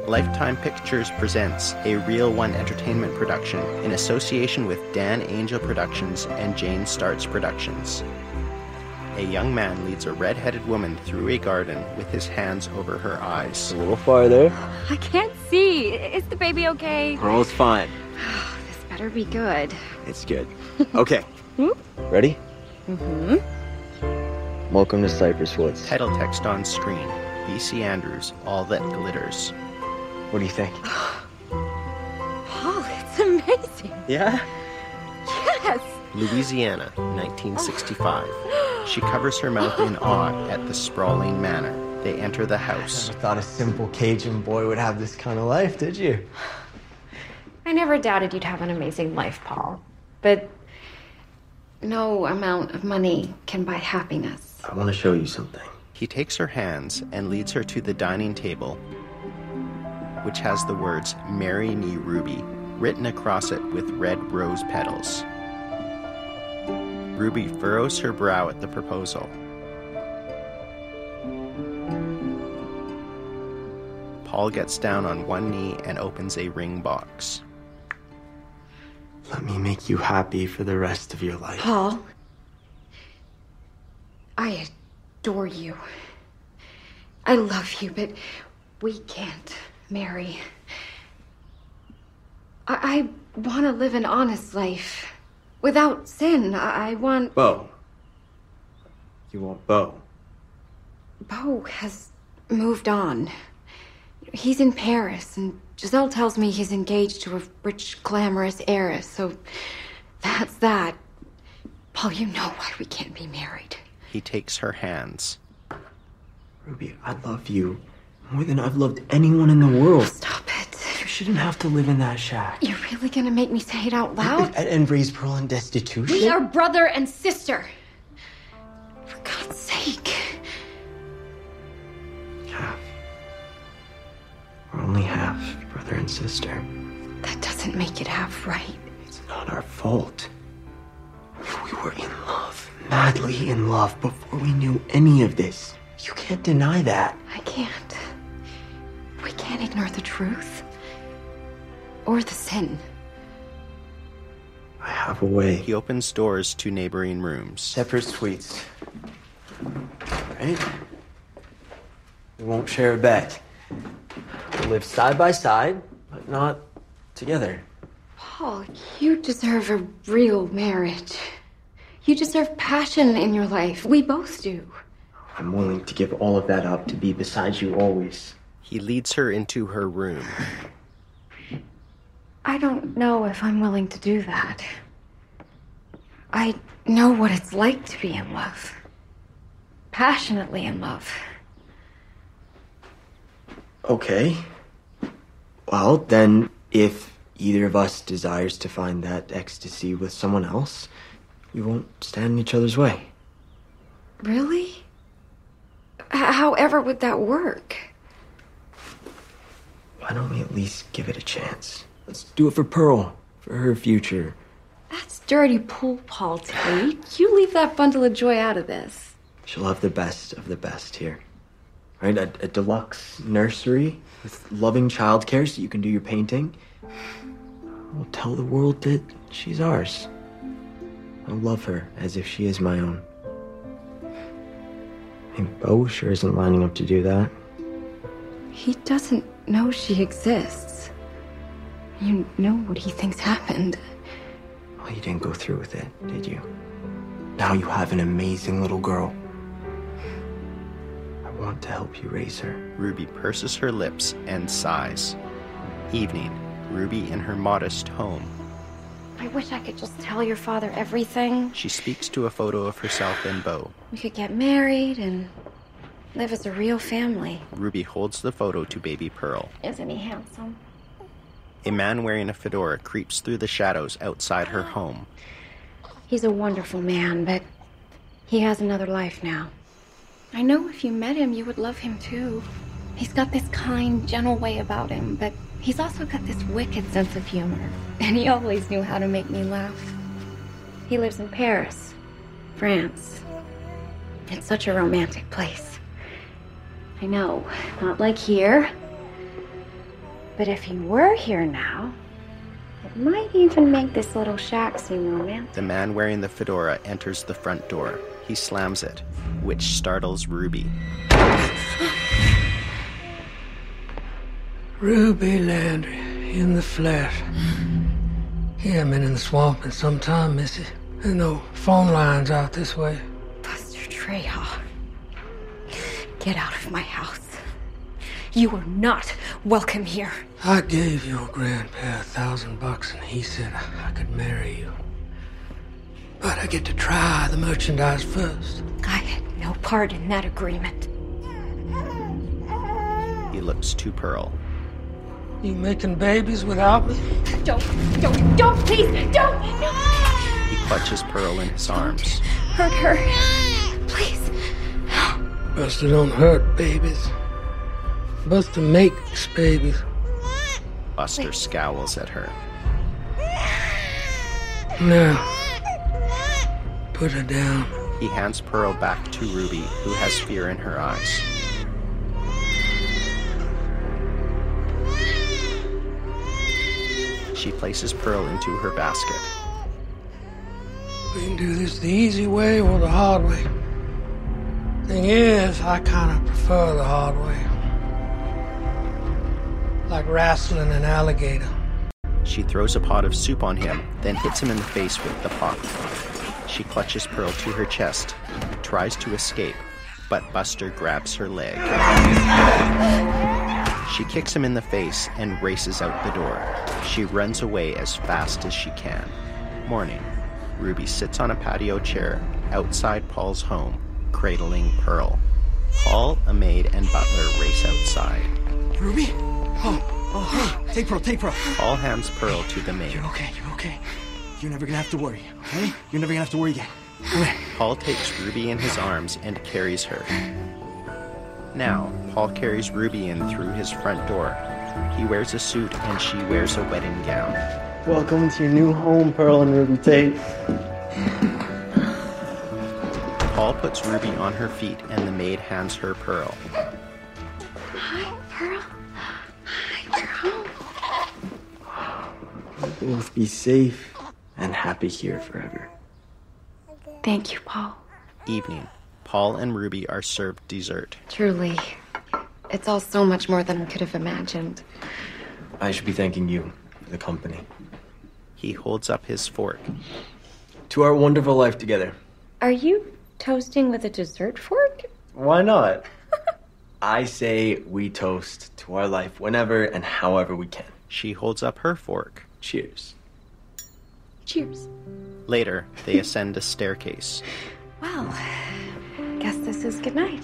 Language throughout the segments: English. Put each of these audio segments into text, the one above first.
Lifetime Pictures presents a Real One Entertainment production in association with Dan Angel Productions and Jane Starts Productions. A young man leads a red-headed woman through a garden with his hands over her eyes. A little farther. I can't see. Is the baby okay? Pearl's fine. This better be good. It's good. Okay. Ready? Mm-hmm. Welcome to Cypress Woods. Title text on screen. V.C. Andrews, All That Glitters. What do you think? Paul, it's amazing. Yeah? Yes. Louisiana, 1965. She covers her mouth in awe at the sprawling manor. They enter the house. Never thought a simple Cajun boy would have this kind of life, did you? I never doubted you'd have an amazing life, Paul. But no amount of money can buy happiness. I want to show you something. He takes her hands and leads her to the dining table, which has the words, "Marry me, Ruby," written across it with red rose petals. Ruby furrows her brow at the proposal. Paul gets down on one knee and opens a ring box. Let me make you happy for the rest of your life. Paul, I adore you. I love you, but we can't marry. I want to live an honest life. Without sin. I want... Beau. You want Beau. Beau has moved on. He's in Paris, and Giselle tells me he's engaged to a rich, glamorous heiress, so that's that. Paul, you know why we can't be married. He takes her hands. Ruby, I love you more than I've loved anyone in the world. Stop it. You shouldn't have to live in that shack. You're really gonna make me say it out loud? And raise Pearl in destitution? We are brother and sister. For God's sake. Half. We're only half brother and sister. That doesn't make it half right. It's not our fault. We were in love, madly in love, before we knew any of this. You can't deny that. I can't. We can't ignore the truth. Or the sin. I have a way. He opens doors to neighboring rooms. Separate suites. Right? We won't share a bed. We'll live side by side, but not together. Paul, you deserve a real marriage. You deserve passion in your life. We both do. I'm willing to give all of that up to be beside you always. He leads her into her room. I don't know if I'm willing to do that. I know what it's like to be in love. Passionately in love. Okay. Well, then, if either of us desires to find that ecstasy with someone else, we won't stand in each other's way. Really? However would that work? Why don't we at least give it a chance? Let's do it for Pearl, for her future. That's dirty pool, Paul Tate. You leave that bundle of joy out of this. She'll have the best of the best here. Right? A deluxe nursery with loving childcare so you can do your painting. We'll tell the world that she's ours. I'll love her as if she is my own. And Beau sure isn't lining up to do that. He doesn't know she exists. You know what he thinks happened. Well, you didn't go through with it, did you? Now you have an amazing little girl. I want to help you raise her. Ruby purses her lips and sighs. Evening. Ruby in her modest home. I wish I could just tell your father everything. She speaks to a photo of herself and Beau. We could get married and live as a real family. Ruby holds the photo to baby Pearl. Isn't he handsome? A man wearing a fedora creeps through the shadows outside her home. He's a wonderful man, but he has another life now. I know if you met him, you would love him too. He's got this kind, gentle way about him, but he's also got this wicked sense of humor. And he always knew how to make me laugh. He lives in Paris, France. It's such a romantic place. I know, not like here. But if he were here now, it might even make this little shack seem romantic. The man wearing the fedora enters the front door. He slams it, which startles Ruby. Ruby Landry, in the flesh. He hadn't been in the swamp in some time, Missy. There's no phone lines out this way. Buster Treha, get out of my house. You are not welcome here. I gave your grandpa $1,000 and he said I could marry you. But I get to try the merchandise first. I had no part in that agreement. He looks to Pearl. You making babies without me? Don't, please, don't! No. He clutches Pearl in his arms. Hurt her. Please. Buster don't hurt babies. Buster makes babies. Buster scowls at her. Now, put her down. He hands Pearl back to Ruby, who has fear in her eyes. She places Pearl into her basket. We can do this the easy way or the hard way. Thing is, I kind of prefer the hard way. Like wrestling an alligator. She throws a pot of soup on him, then hits him in the face with the pot. She clutches Pearl to her chest, tries to escape, but Buster grabs her leg. She kicks him in the face and races out the door. She runs away as fast as she can. Morning. Ruby sits on a patio chair outside Paul's home, cradling Pearl. Paul, a maid, and butler race outside. Ruby? Oh, hey, take Pearl. Paul hands Pearl to the maid. You're okay. You're never gonna have to worry, okay? You're never gonna have to worry again. Come here. Paul takes Ruby in his arms and carries her. Now, Paul carries Ruby in through his front door. He wears a suit and she wears a wedding gown. Welcome to your new home, Pearl and Ruby Tate. Paul puts Ruby on her feet and the maid hands her Pearl. Hi, Pearl. Hi, Pearl. Both be safe and happy here forever. Thank you, Paul. Evening. Paul and Ruby are served dessert. Truly, it's all so much more than I could have imagined. I should be thanking you for the company. He holds up his fork. To our wonderful life together. Are you toasting with a dessert fork? Why not? I say we toast to our life whenever and however we can. She holds up her fork. Cheers. Cheers. Later, they ascend a staircase. Well, guess this is goodnight.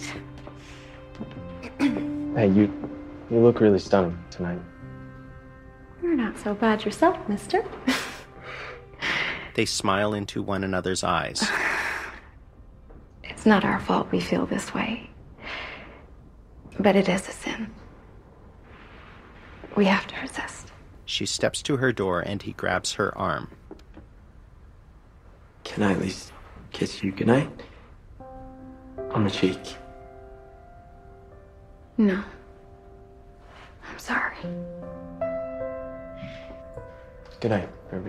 Hey, you look really stunning tonight. You're not so bad yourself, mister. They smile into one another's eyes. It's not our fault we feel this way. But it is a sin. We have to resist. She steps to her door and he grabs her arm. Can I at least kiss you goodnight? On the cheek. No. I'm sorry. Good night, Ruby.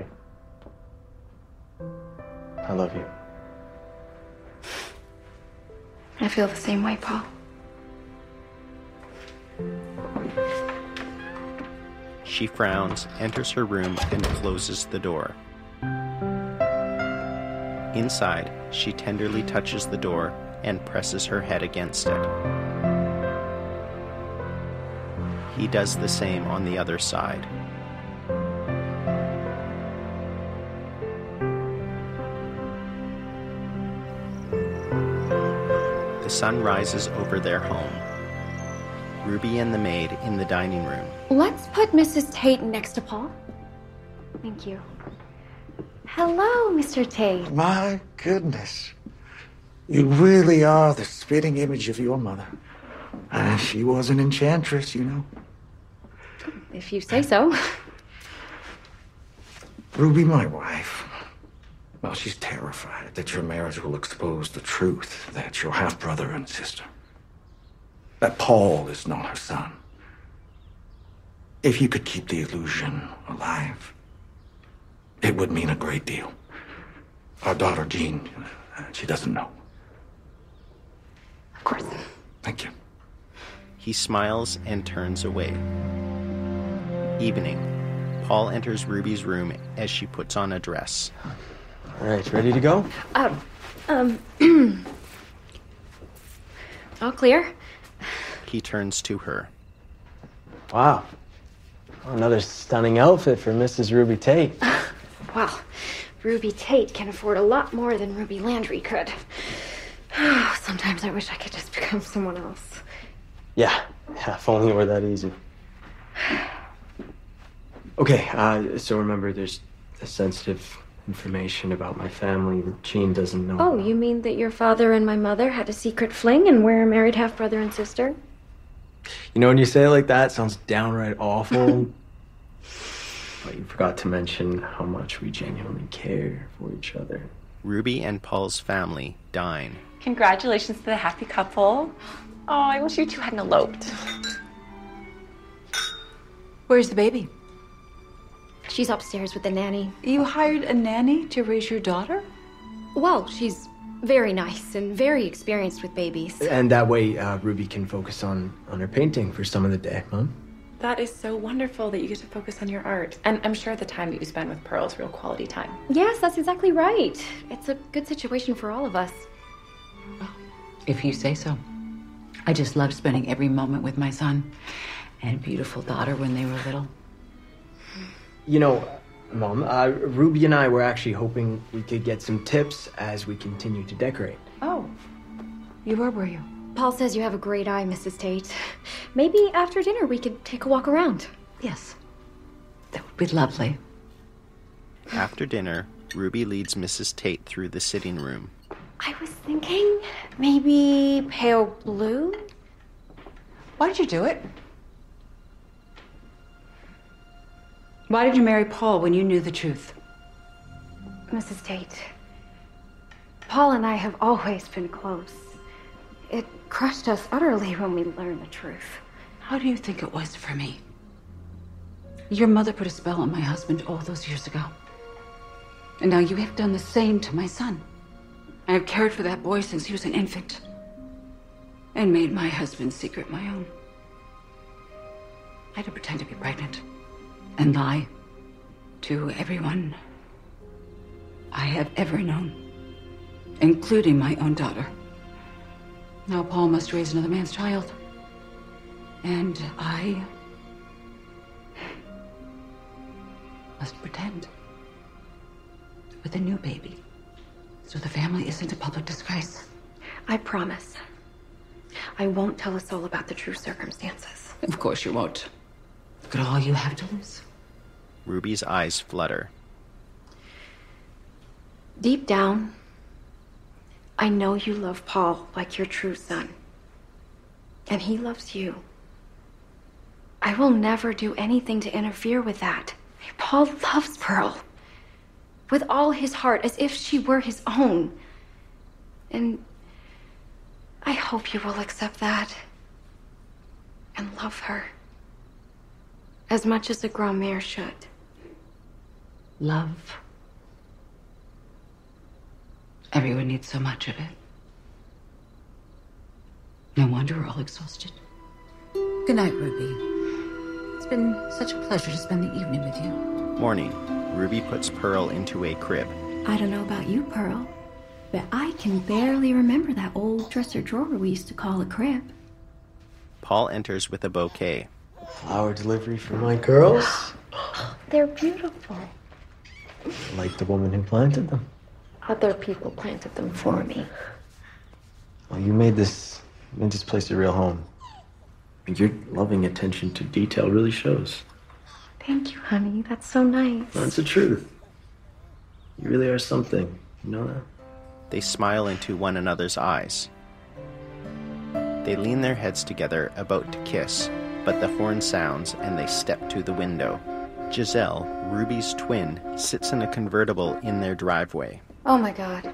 I love you. I feel the same way, Paul. She frowns, enters her room, and closes the door. Inside, she tenderly touches the door and presses her head against it. He does the same on the other side. The sun rises over their home. Ruby and the maid in the dining room. Let's put Mrs. Tate next to Paul. Thank you. Hello, Mr. Tate. My goodness. You really are the spitting image of your mother. She was an enchantress, you know. If you say so. Ruby, my wife. Well, she's terrified that your marriage will expose the truth that you're half-brother and sister. That Paul is not her son. If you could keep the illusion alive, it would mean a great deal. Our daughter, Jean, she doesn't know. Of course. Thank you. He smiles and turns away. Evening. Paul enters Ruby's room as she puts on a dress. All right, ready to go? All clear? He turns to her. Wow. Another stunning outfit for Mrs. Ruby Tate. Well, Ruby Tate can afford a lot more than Ruby Landry could. Sometimes I wish I could just become someone else. Yeah, if only it were that easy. Okay, so remember, there's sensitive information about my family that Jean doesn't know. Oh, you mean that your father and my mother had a secret fling and we're a married half-brother and sister? You know, when you say it like that, it sounds downright awful. But you forgot to mention how much we genuinely care for each other. Ruby and Paul's family dine. Congratulations to the happy couple. Oh, I wish you two hadn't eloped. Where's the baby? She's upstairs with the nanny. You hired a nanny to raise your daughter? Well, she's very nice and very experienced with babies. And that way, Ruby can focus on her painting for some of the day, Mom. That is so wonderful that you get to focus on your art. And I'm sure the time that you spend with Pearl is real quality time. Yes, that's exactly right. It's a good situation for all of us. If you say so. I just love spending every moment with my son and beautiful daughter when they were little. You know, Mom, Ruby and I were actually hoping we could get some tips as we continue to decorate. Oh, you were you? Paul says you have a great eye, Mrs. Tate. Maybe after dinner we could take a walk around. Yes, that would be lovely. After dinner, Ruby leads Mrs. Tate through the sitting room. I was thinking maybe pale blue? Why did you do it? Why did you marry Paul when you knew the truth? Mrs. Tate, Paul and I have always been close. It crushed us utterly when we learned the truth. How do you think it was for me? Your mother put a spell on my husband all those years ago. And now you have done the same to my son. I have cared for that boy since he was an infant. And made my husband's secret my own. I had to pretend to be pregnant. And lie to everyone I have ever known. Including my own daughter. Now Paul must raise another man's child. And I must pretend with a new baby. So the family isn't a public disgrace. I promise. I won't tell us all about the true circumstances. Of course you won't. Look at all you have to lose. Ruby's eyes flutter. Deep down, I know you love Paul like your true son. And he loves you. I will never do anything to interfere with that. Paul loves Pearl. With all his heart, as if she were his own. And I hope you will accept that. And love her. As much as a grand-mère should. Love. Everyone needs so much of it. No wonder we're all exhausted. Good night, Ruby. It's been such a pleasure to spend the evening with you. Morning. Ruby puts Pearl into a crib. I don't know about you, Pearl, but I can barely remember that old dresser drawer we used to call a crib. Paul enters with a bouquet. Flower delivery for my girls. They're beautiful. Like the woman who planted them. Other people planted them for me. Well, you made this place a real home. Your loving attention to detail really shows. Thank you, honey. That's so nice. That's the truth. You really are something. You know that? They smile into one another's eyes. They lean their heads together, about to kiss, but the horn sounds and they step to the window. Giselle, Ruby's twin, sits in a convertible in their driveway. Oh my God.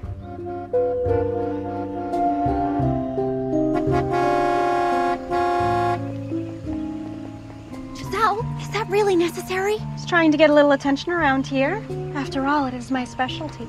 Giselle! Wow, is that really necessary? Just trying to get a little attention around here. After all, it is my specialty.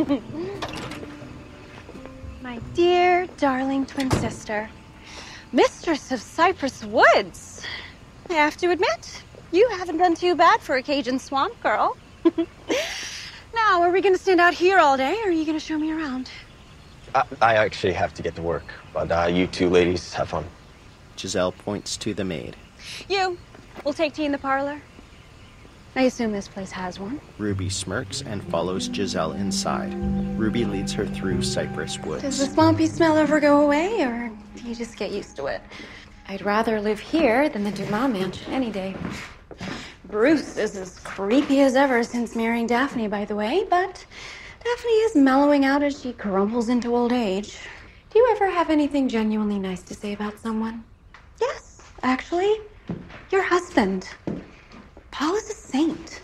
My dear, darling twin sister, mistress of Cypress Woods. I have to admit, you haven't done too bad for a Cajun swamp girl. Now, are we going to stand out here all day, or are you going to show me around? I actually have to get to work, but you two ladies have fun. Giselle points to the maid. You, we'll take tea in the parlor. I assume this place has one. Ruby smirks and follows Giselle inside. Ruby leads her through Cypress Woods. Does the swampy smell ever go away, or do you just get used to it? I'd rather live here than the Dumas mansion any day. Bruce is as creepy as ever since marrying Daphne, by the way, but Daphne is mellowing out as she crumbles into old age. Do you ever have anything genuinely nice to say about someone? Yes, actually, your husband. Paul is a saint.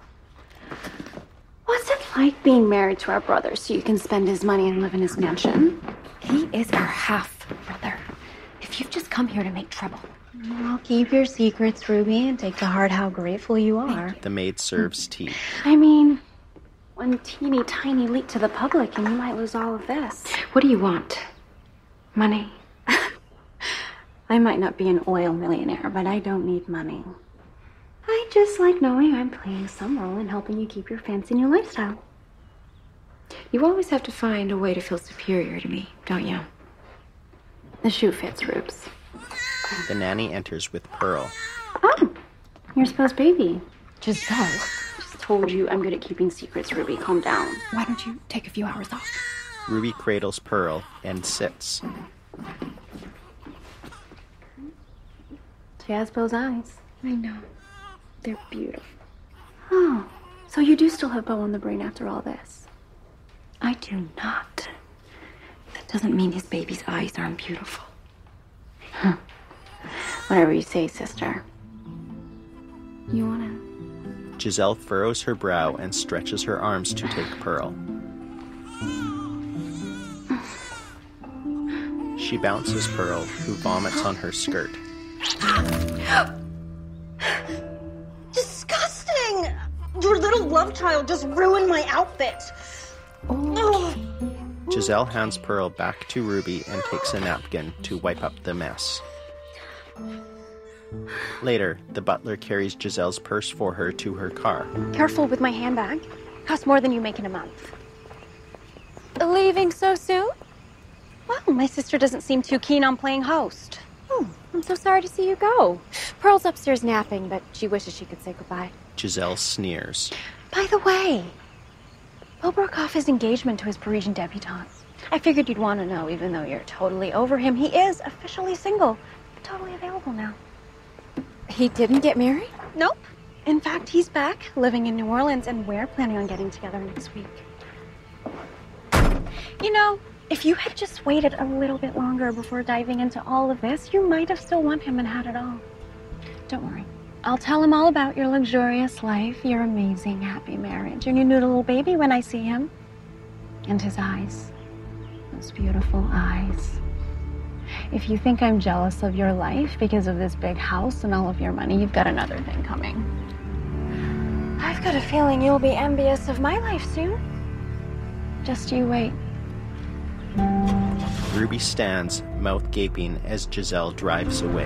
What's it like being married to our brother so you can spend his money and live in his mansion? He is our half-brother. If you've just come here to make trouble. Well, keep your secrets, Ruby, and take to heart how grateful you are. The maid serves tea. I mean, one teeny tiny leak to the public and you might lose all of this. What do you want? Money? I might not be an oil millionaire, but I don't need money. I just like knowing I'm playing some role in helping you keep your fancy new lifestyle. You always have to find a way to feel superior to me, don't you? The shoe fits, Rubes. The nanny enters with Pearl. Oh, your supposed baby. Giselle. Just told you I'm good at keeping secrets, Ruby. Calm down. Why don't you take a few hours off? Ruby cradles Pearl and sits. She has Beau's eyes. I know. They're beautiful. Oh, so you do still have Beau on the brain after all this? I do not. That doesn't mean his baby's eyes aren't beautiful. Huh. Whatever you say, sister. You wanna? Giselle furrows her brow and stretches her arms to take Pearl. She bounces Pearl, who vomits on her skirt. Disgusting! Your little love child just ruined my outfit. Oh. Giselle hands Pearl back to Ruby and takes a napkin to wipe up the mess. Later, the butler carries Giselle's purse for her to her car. Careful with my handbag. Costs more than you make in a month. Leaving so soon? Well, my sister doesn't seem too keen on playing host. Oh, I'm so sorry to see you go. Pearl's upstairs napping, but she wishes she could say goodbye. Giselle sneers. By the way, Beau broke off his engagement to his Parisian debutante. I figured you'd want to know, even though you're totally over him. He is officially single. Totally available now. He didn't get married? Nope. In fact, he's back, living in New Orleans, and we're planning on getting together next week. You know, if you had just waited a little bit longer before diving into all of this, you might have still won him and had it all. Don't worry. I'll tell him all about your luxurious life, your amazing, happy marriage, and your new little baby when I see him. And his eyes. Those beautiful eyes. If you think I'm jealous of your life because of this big house and all of your money, you've got another thing coming. I've got a feeling you'll be envious of my life soon. Just you wait. Ruby stands, mouth gaping, as Giselle drives away.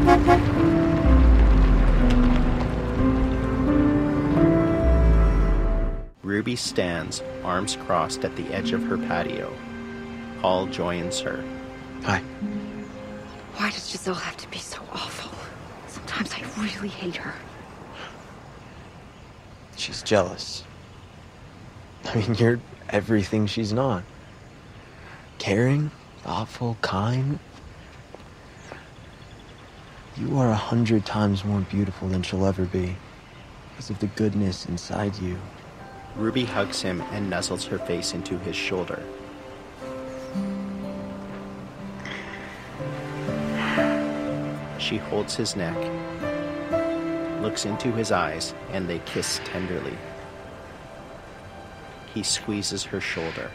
Ruby stands, arms crossed at the edge of her patio. Paul joins her. Hi. Why does Giselle have to be so awful? Sometimes I really hate her. She's jealous. I mean, you're everything she's not. Caring, thoughtful, kind. You are 100 times more beautiful than she'll ever be because of the goodness inside you. Ruby hugs him and nuzzles her face into his shoulder. She holds his neck, looks into his eyes, and they kiss tenderly. He squeezes her shoulder.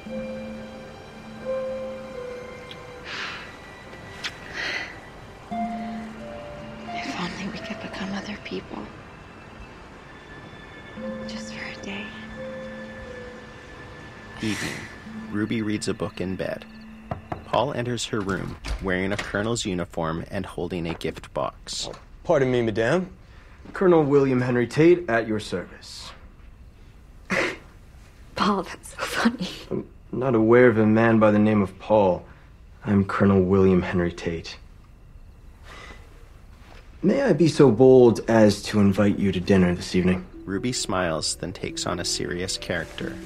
If only we could become other people. people. Just for a day. Evening. Ruby reads a book in bed. Paul enters her room, wearing a colonel's uniform and holding a gift box. Pardon me, madame. Colonel William Henry Tate, at your service. Paul, that's so funny. I'm not aware of a man by the name of Paul. I'm Colonel William Henry Tate. May I be so bold as to invite you to dinner this evening? Ruby smiles, then takes on a serious character.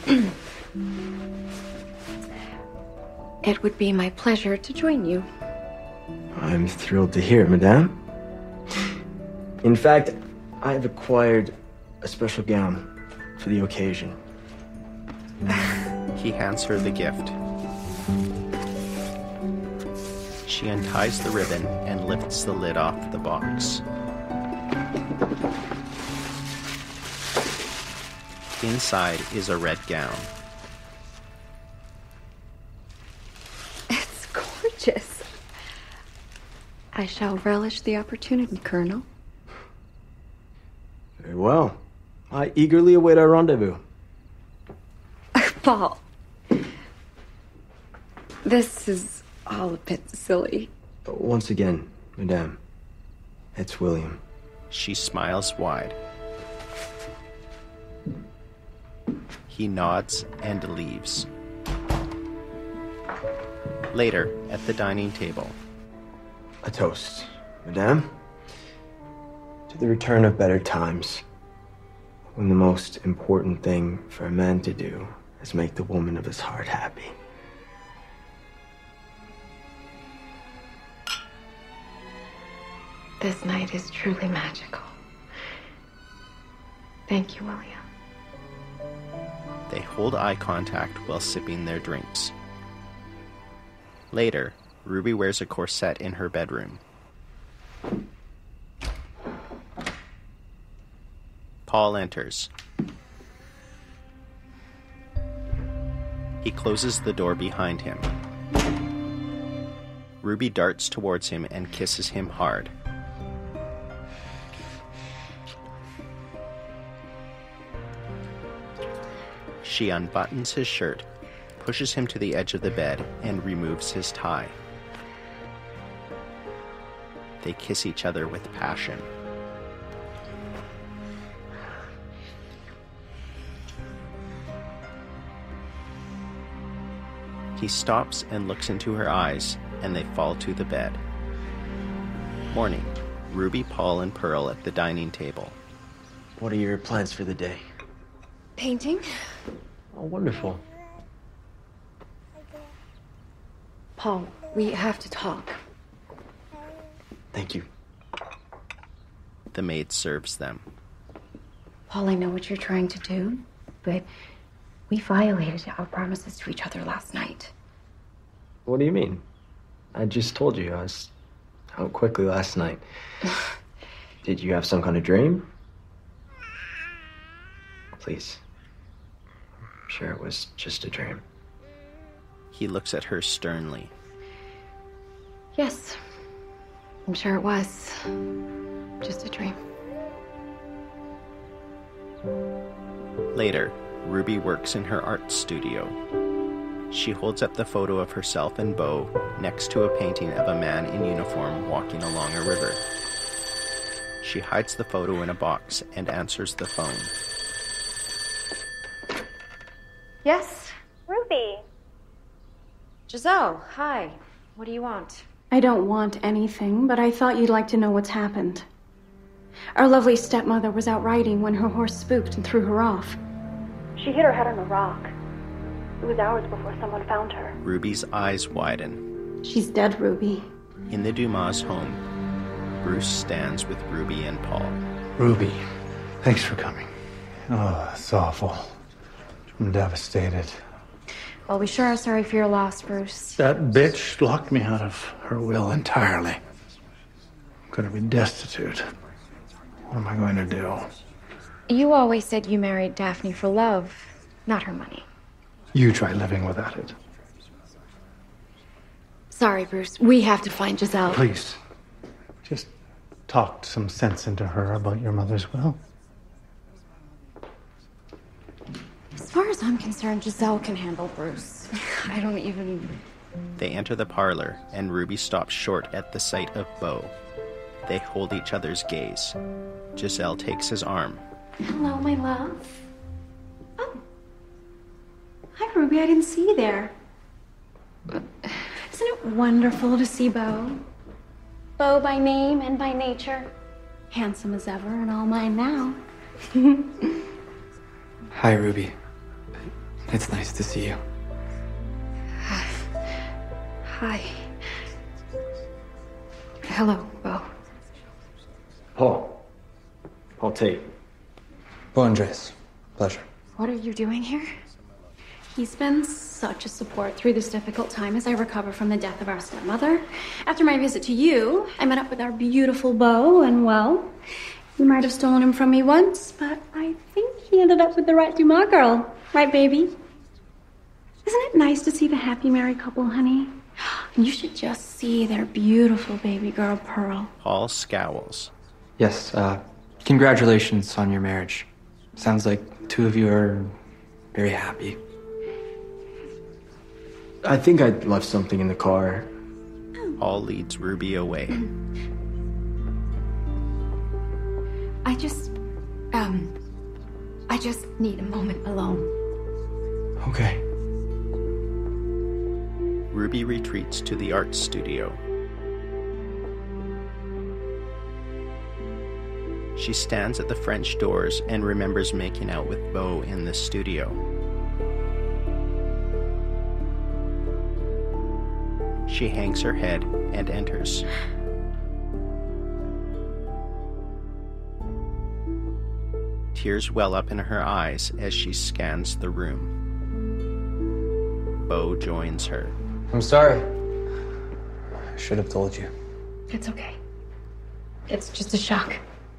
It would be my pleasure to join you. I'm thrilled to hear it, madame. In fact, I have acquired a special gown for the occasion. He hands her the gift. She unties the ribbon and lifts the lid off the box. Inside is a red gown. It's gorgeous. I shall relish the opportunity, Colonel. Very well. I eagerly await our rendezvous. Paul. This is all a bit silly. Once again, madame, it's William. She smiles wide. He nods and leaves. Later, at the dining table. A toast, madame, to the return of better times, when the most important thing for a man to do is make the woman of his heart happy. This night is truly magical. Thank you, William. They hold eye contact while sipping their drinks. Later, Ruby wears a corset in her bedroom. Paul enters. He closes the door behind him. Ruby darts towards him and kisses him hard. She unbuttons his shirt, pushes him to the edge of the bed, and removes his tie. They kiss each other with passion. He stops and looks into her eyes, and they fall to the bed. Morning. Ruby, Paul, and Pearl at the dining table. What are your plans for the day? Painting? Oh, wonderful. Paul, we have to talk. Thank you. The maid serves them. Paul, I know what you're trying to do, but we violated our promises to each other last night. What do you mean? I just told you I was out quickly last night. Did you have some kind of dream? Please. I'm sure it was just a dream. He looks at her sternly. Yes, I'm sure it was. Just a dream. Later, Ruby works in her art studio. She holds up the photo of herself and Beau next to a painting of a man in uniform walking along a river. She hides the photo in a box and answers the phone. Yes? Ruby. Giselle, hi. What do you want? I don't want anything, but I thought you'd like to know what's happened. Our lovely stepmother was out riding when her horse spooked and threw her off. She hit her head on a rock. It was hours before someone found her. Ruby's eyes widen. She's dead, Ruby. In the Dumas home, Bruce stands with Ruby and Paul. Ruby, thanks for coming. Oh, it's awful. I'm devastated. Well, we sure are sorry for your loss, Bruce. That bitch locked me out of her will entirely. I'm gonna be destitute. What am I going to do? You always said you married Daphne for love, not her money. You try living without it. Sorry, Bruce. We have to find Giselle. Please, just talked some sense into her about your mother's will. As far as I'm concerned, Giselle can handle Bruce. I don't even... They enter the parlor, and Ruby stops short at the sight of Beau. They hold each other's gaze. Giselle takes his arm. Hello, my love. Oh. Hi, Ruby. I didn't see you there. Isn't it wonderful to see Beau? Beau by name and by nature. Handsome as ever and all mine now. Hi, Ruby. It's nice to see you. Hi. Hello, Beau. Paul Tate. Beau Andres. Pleasure. What are you doing here? He's been such a support through this difficult time as I recover from the death of our stepmother. After my visit to you, I met up with our beautiful Beau, and well, you might have stolen him from me once, but I think he ended up with the right Dumas girl. Right, baby? Isn't it nice to see the happy married couple, honey? And you should just see their beautiful baby girl, Pearl. Paul scowls. Yes, congratulations on your marriage. Sounds like two of you are very happy. I think I left something in the car. Paul leads Ruby away. I just need a moment alone. Okay. Ruby retreats to the art studio. She stands at the French doors and remembers making out with Beau in the studio. She hangs her head and enters. Tears well up in her eyes as she scans the room. Beau joins her. I'm sorry. I should have told you. It's okay. It's just a shock.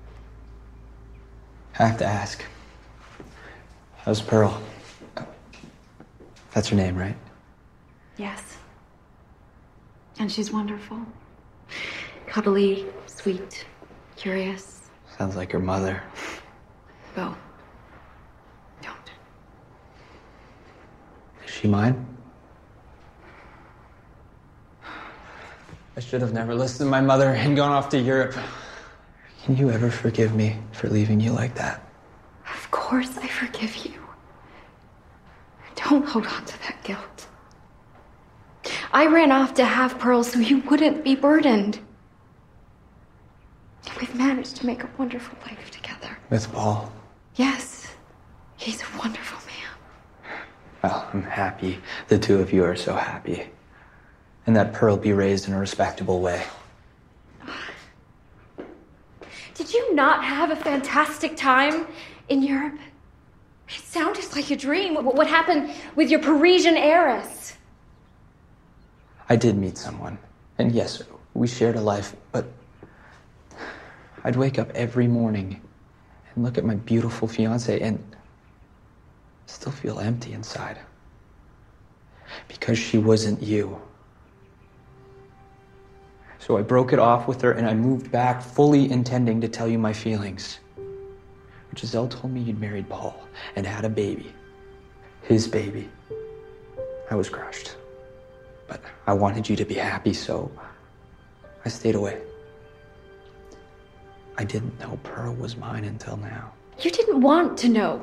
I have to ask. How's Pearl? That's her name, right? Yes. And she's wonderful. Cuddly, sweet, curious. Sounds like her mother. Beau, don't. Is she mine? I should have never listened to my mother and gone off to Europe. Can you ever forgive me for leaving you like that? Of course I forgive you. Don't hold on to that guilt. I ran off to have Pearl so you wouldn't be burdened. We've managed to make a wonderful life together. With Paul? Yes. He's a wonderful man. Well, I'm happy the two of you are so happy. And that Pearl be raised in a respectable way. Did you not have a fantastic time in Europe? It sounded like a dream. What happened with your Parisian heiress? I did meet someone. And yes, we shared a life, but I'd wake up every morning and look at my beautiful fiancée and still feel empty inside. Because she wasn't you. So I broke it off with her and I moved back fully intending to tell you my feelings. But Giselle told me you'd married Paul and had a baby. His baby. I was crushed. But I wanted you to be happy, so I stayed away. I didn't know Pearl was mine until now. You didn't want to know.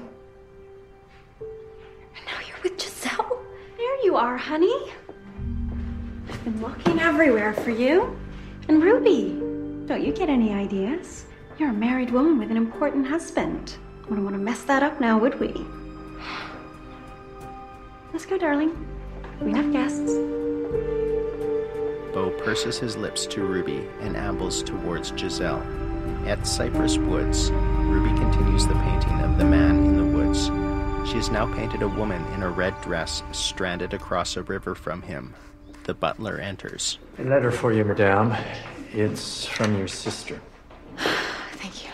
And now you're with Giselle? There you are, honey. I've been looking everywhere for you. And Ruby, don't you get any ideas? You're a married woman with an important husband. Wouldn't want to mess that up now, would we? Let's go, darling. We have guests. Beau purses his lips to Ruby and ambles towards Giselle. At Cypress Woods, Ruby continues the painting of the man in the woods. She has now painted a woman in a red dress stranded across a river from him. The butler enters. A letter for you, madame. It's from your sister. Thank you.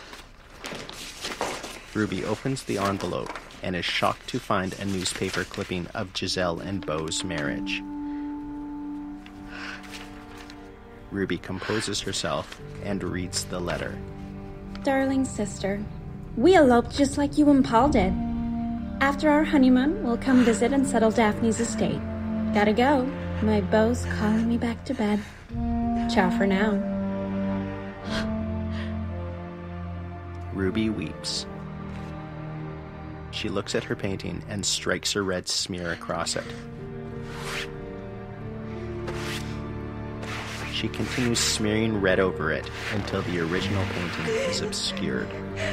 Ruby opens the envelope and is shocked to find a newspaper clipping of Giselle and Beau's marriage. Ruby composes herself and reads the letter. Darling sister, we eloped just like you and Paul did. After our honeymoon, we'll come visit and settle Daphne's estate. Gotta go. My beau's calling me back to bed. Ciao for now. Ruby weeps. She looks at her painting and strikes a red smear across it. She continues smearing red over it until the original painting is obscured.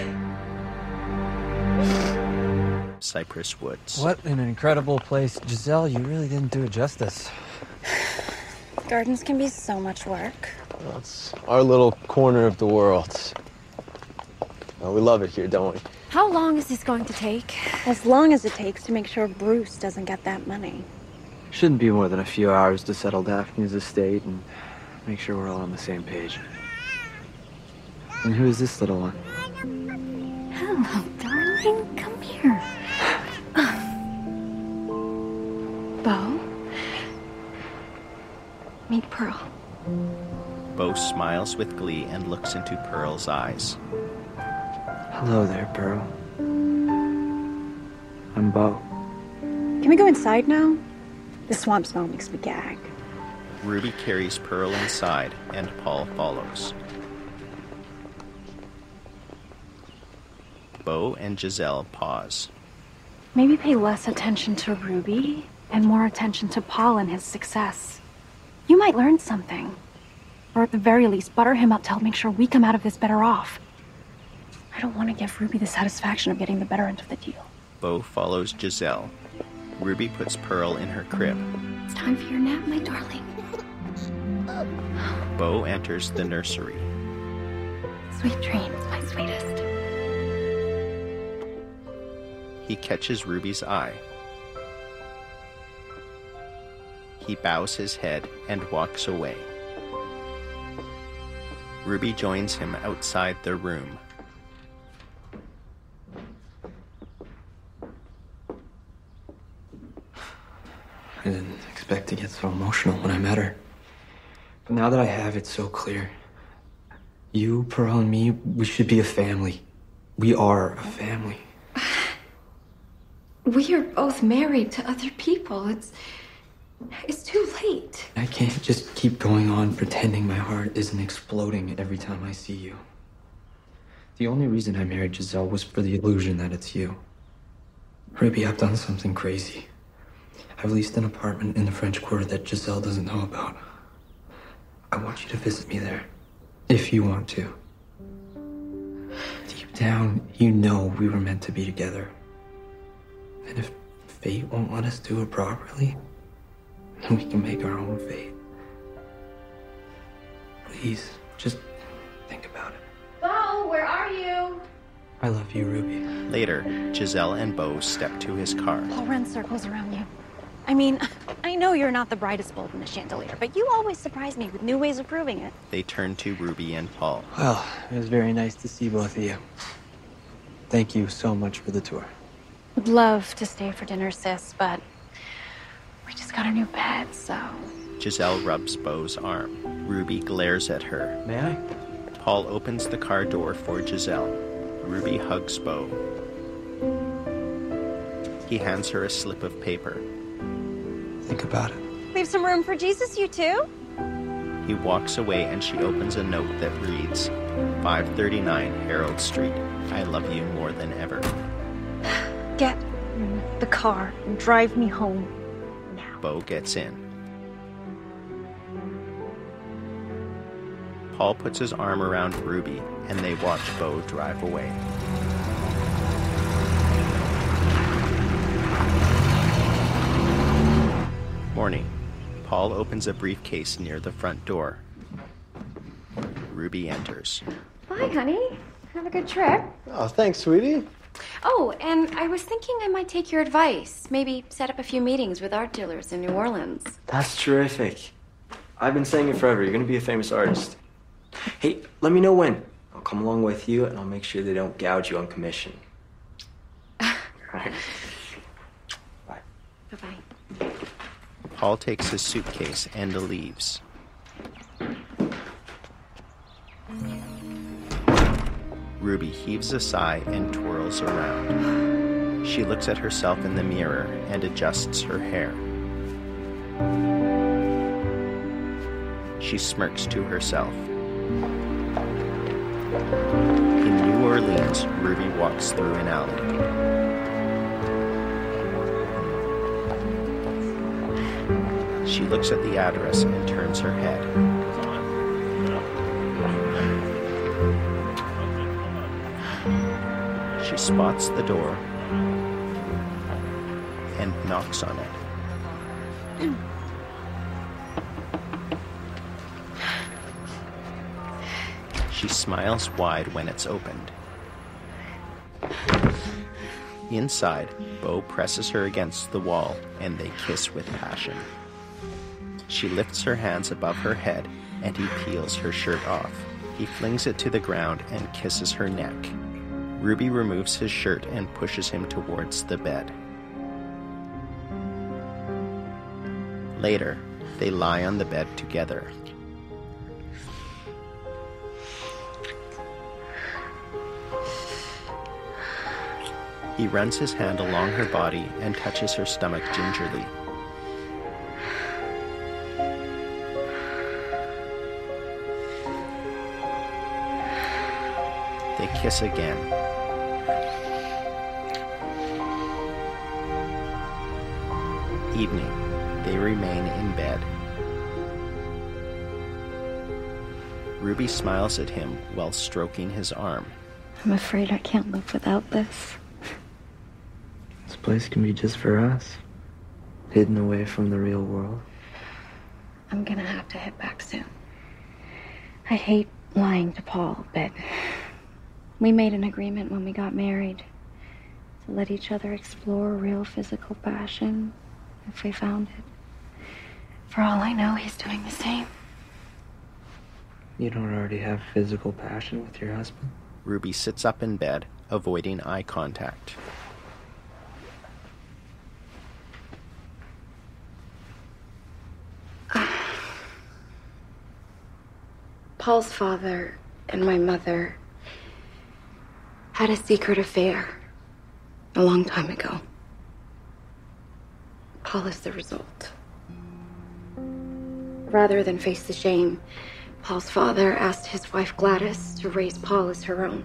Cypress Woods. What an incredible place. Giselle, you really didn't do it justice. Gardens can be so much work. Well, it's our little corner of the world. Well, we love it here, don't we? How long is this going to take? As long as it takes to make sure Bruce doesn't get that money. Shouldn't be more than a few hours to settle Daphne's estate and make sure we're all on the same page. And who is this little one? Hello, darling. Come here. Beau? Meet Pearl. Beau smiles with glee and looks into Pearl's eyes. Hello there, Pearl. I'm Beau. Can we go inside now? The swamp smell makes me gag. Ruby carries Pearl inside, and Paul follows. Beau and Giselle pause. Maybe pay less attention to Ruby and more attention to Paul and his success. You might learn something. Or at the very least, butter him up to help make sure we come out of this better off. I don't want to give Ruby the satisfaction of getting the better end of the deal. Beau follows Giselle. Ruby puts Pearl in her crib. It's time for your nap, my darling. Beau enters the nursery. Sweet dreams, my sweetest. He catches Ruby's eye. He bows his head and walks away. Ruby joins him outside their room. I didn't expect to get so emotional when I met her. But now that I have it so clear, you, Pearl, and me, we should be a family. We are a family. We are both married to other people. It's too late. I can't just keep going on pretending my heart isn't exploding every time I see you. The only reason I married Giselle was for the illusion that it's you. Ruby, I've done something crazy. I've leased an apartment in the French Quarter that Giselle doesn't know about. I want you to visit me there, if you want to. Deep down, you know we were meant to be together. And if fate won't let us do it properly, then we can make our own fate. Please, just think about it. Beau, where are you? I love you, Ruby. Later, Giselle and Beau step to his car. Paul runs circles around you. I mean, I know you're not the brightest bulb in the chandelier, but you always surprise me with new ways of proving it. They turn to Ruby and Paul. Well, it was very nice to see both of you. Thank you so much for the tour. Would love to stay for dinner, sis, but we just got a new bed, so... Giselle rubs Beau's arm. Ruby glares at her. May I? Paul opens the car door for Giselle. Ruby hugs Beau. He hands her a slip of paper. Think about it. Leave some room for Jesus, you two. He walks away and she opens a note that reads, 539 Harold Street. I love you more than ever. Get in the car and drive me home. Beau gets in. Paul puts his arm around Ruby and they watch Beau drive away. Morning. Paul opens a briefcase near the front door. Ruby enters. Bye, honey. Have a good trip. Oh, thanks, sweetie. Oh, and I was thinking I might take your advice. Maybe set up a few meetings with art dealers in New Orleans. That's terrific. I've been saying it forever. You're going to be a famous artist. Hey, let me know when. I'll come along with you, and I'll make sure they don't gouge you on commission. All right. Bye. Bye-bye. Paul takes his suitcase and leaves. Ruby heaves a sigh and twirls around. She looks at herself in the mirror and adjusts her hair. She smirks to herself. In New Orleans, Ruby walks through an alley. She looks at the address and turns her head. She spots the door and knocks on it. She smiles wide when it's opened. Inside, Beau presses her against the wall and they kiss with passion. She lifts her hands above her head and he peels her shirt off. He flings it to the ground and kisses her neck. Ruby removes his shirt and pushes him towards the bed. Later, they lie on the bed together. He runs his hand along her body and touches her stomach gingerly. They kiss again. Evening. They remain in bed. Ruby smiles at him while stroking his arm. I'm afraid I can't live without this. This place can be just for us, hidden away from the real world. I'm gonna have to head back soon. I hate lying to Paul, but we made an agreement when we got married to let each other explore real physical passion if we found it. For all I know, he's doing the same. You don't already have physical passion with your husband? Ruby sits up in bed, avoiding eye contact. Paul's father and my mother had a secret affair a long time ago. Paul is the result. Rather than face the shame, Paul's father asked his wife Gladys to raise Paul as her own.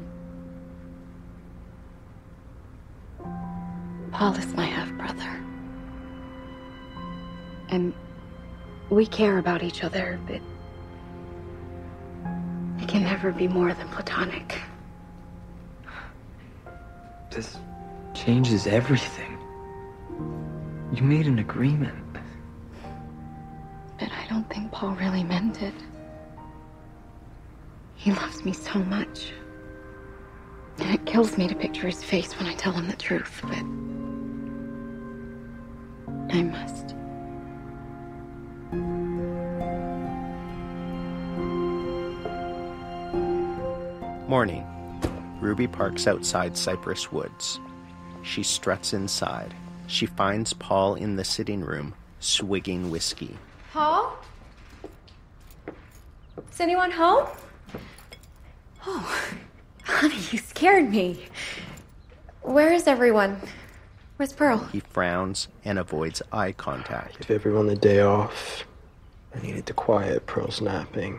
Paul is my half-brother. And we care about each other, but it can never be more than platonic. This changes everything. You made an agreement. But I don't think Paul really meant it. He loves me so much. And it kills me to picture his face when I tell him the truth, but I must. Morning. Ruby parks outside Cypress Woods. She struts inside. She finds Paul in the sitting room, swigging whiskey. Paul? Is anyone home? Oh, honey, you scared me. Where is everyone? Where's Pearl? He frowns and avoids eye contact. Give everyone the day off. I needed to quiet Pearl's napping.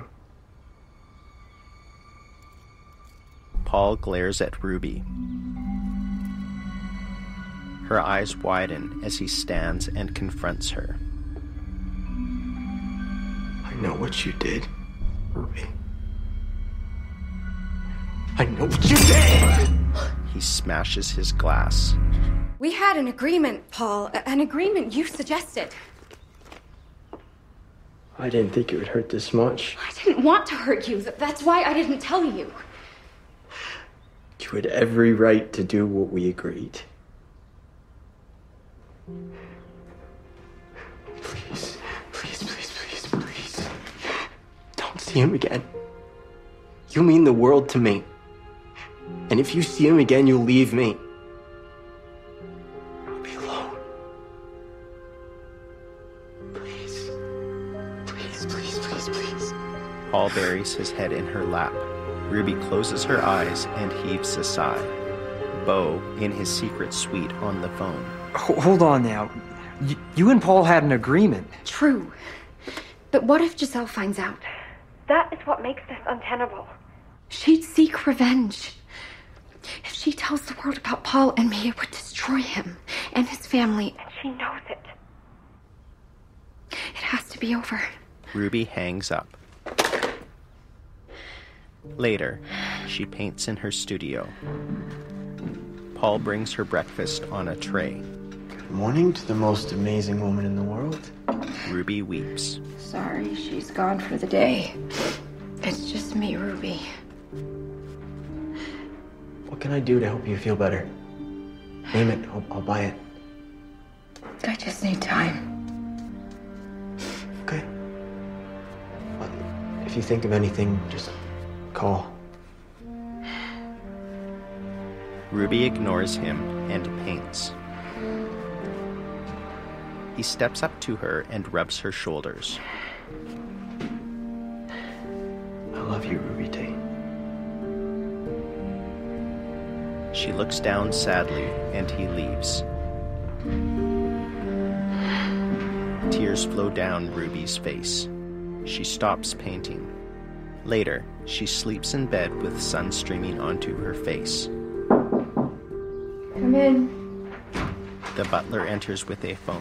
Paul glares at Ruby. Her eyes widen as he stands and confronts her. I know what you did, Ruby. I know what you did! He smashes his glass. We had an agreement, Paul. An agreement you suggested. I didn't think it would hurt this much. I didn't want to hurt you. That's why I didn't tell you. You had every right to do what we agreed. Please, please, please, please, please. Don't see him again. You mean the world to me. And if you see him again, you'll leave me. I'll be alone. Please. Please, please, please, please. Paul buries his head in her lap. Ruby closes her eyes and heaves a sigh. Beau, in his secret suite on the phone. Hold on now. You and Paul had an agreement. True. But what if Giselle finds out? That is what makes this untenable. She'd seek revenge. If she tells the world about Paul and me, it would destroy him and his family. And she knows it. It has to be over. Ruby hangs up. Later, she paints in her studio. Paul brings her breakfast on a tray. Good morning to the most amazing woman in the world. Ruby weeps. Sorry, she's gone for the day. It's just me, Ruby. What can I do to help you feel better? Name it. I'll buy it. I just need time. Okay. Well, if you think of anything, just call. Ruby ignores him and paints. He steps up to her and rubs her shoulders. I love you, Ruby Tate. She looks down sadly, and he leaves. Tears flow down Ruby's face. She stops painting. Later, she sleeps in bed with sun streaming onto her face. Come in. The butler enters with a phone.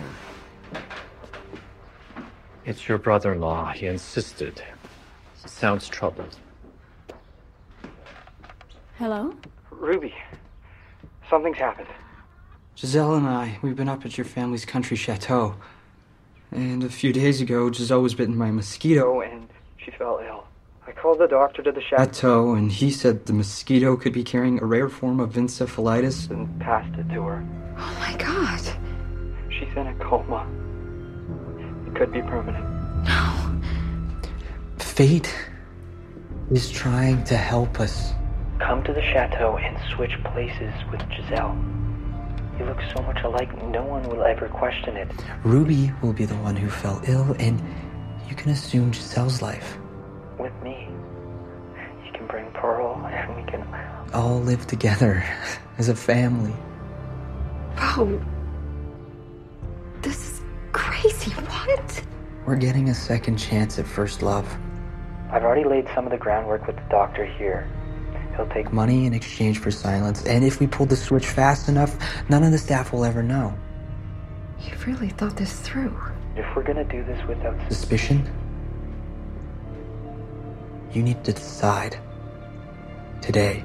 It's your brother-in-law. He insisted. Sounds troubled. Hello? Ruby, something's happened. Giselle and we've been up at your family's country chateau. And a few days ago, Giselle was bitten by a mosquito and she fell ill. I called the doctor to the chateau and he said the mosquito could be carrying a rare form of encephalitis and passed it to her. Oh my God. She's in a coma. It could be permanent. No. Fate is trying to help us. Come to the chateau and switch places with Giselle. You look so much alike, no one will ever question it. Ruby will be the one who fell ill, and you can assume Giselle's life. With me. You can bring Pearl, and we can all live together as a family. Bro, this is crazy. What? We're getting a second chance at first love. I've already laid some of the groundwork with the doctor here. He'll take money in exchange for silence, and if we pull the switch fast enough, none of the staff will ever know. You really thought this through. If we're gonna do this without suspicion, you need to decide. Today.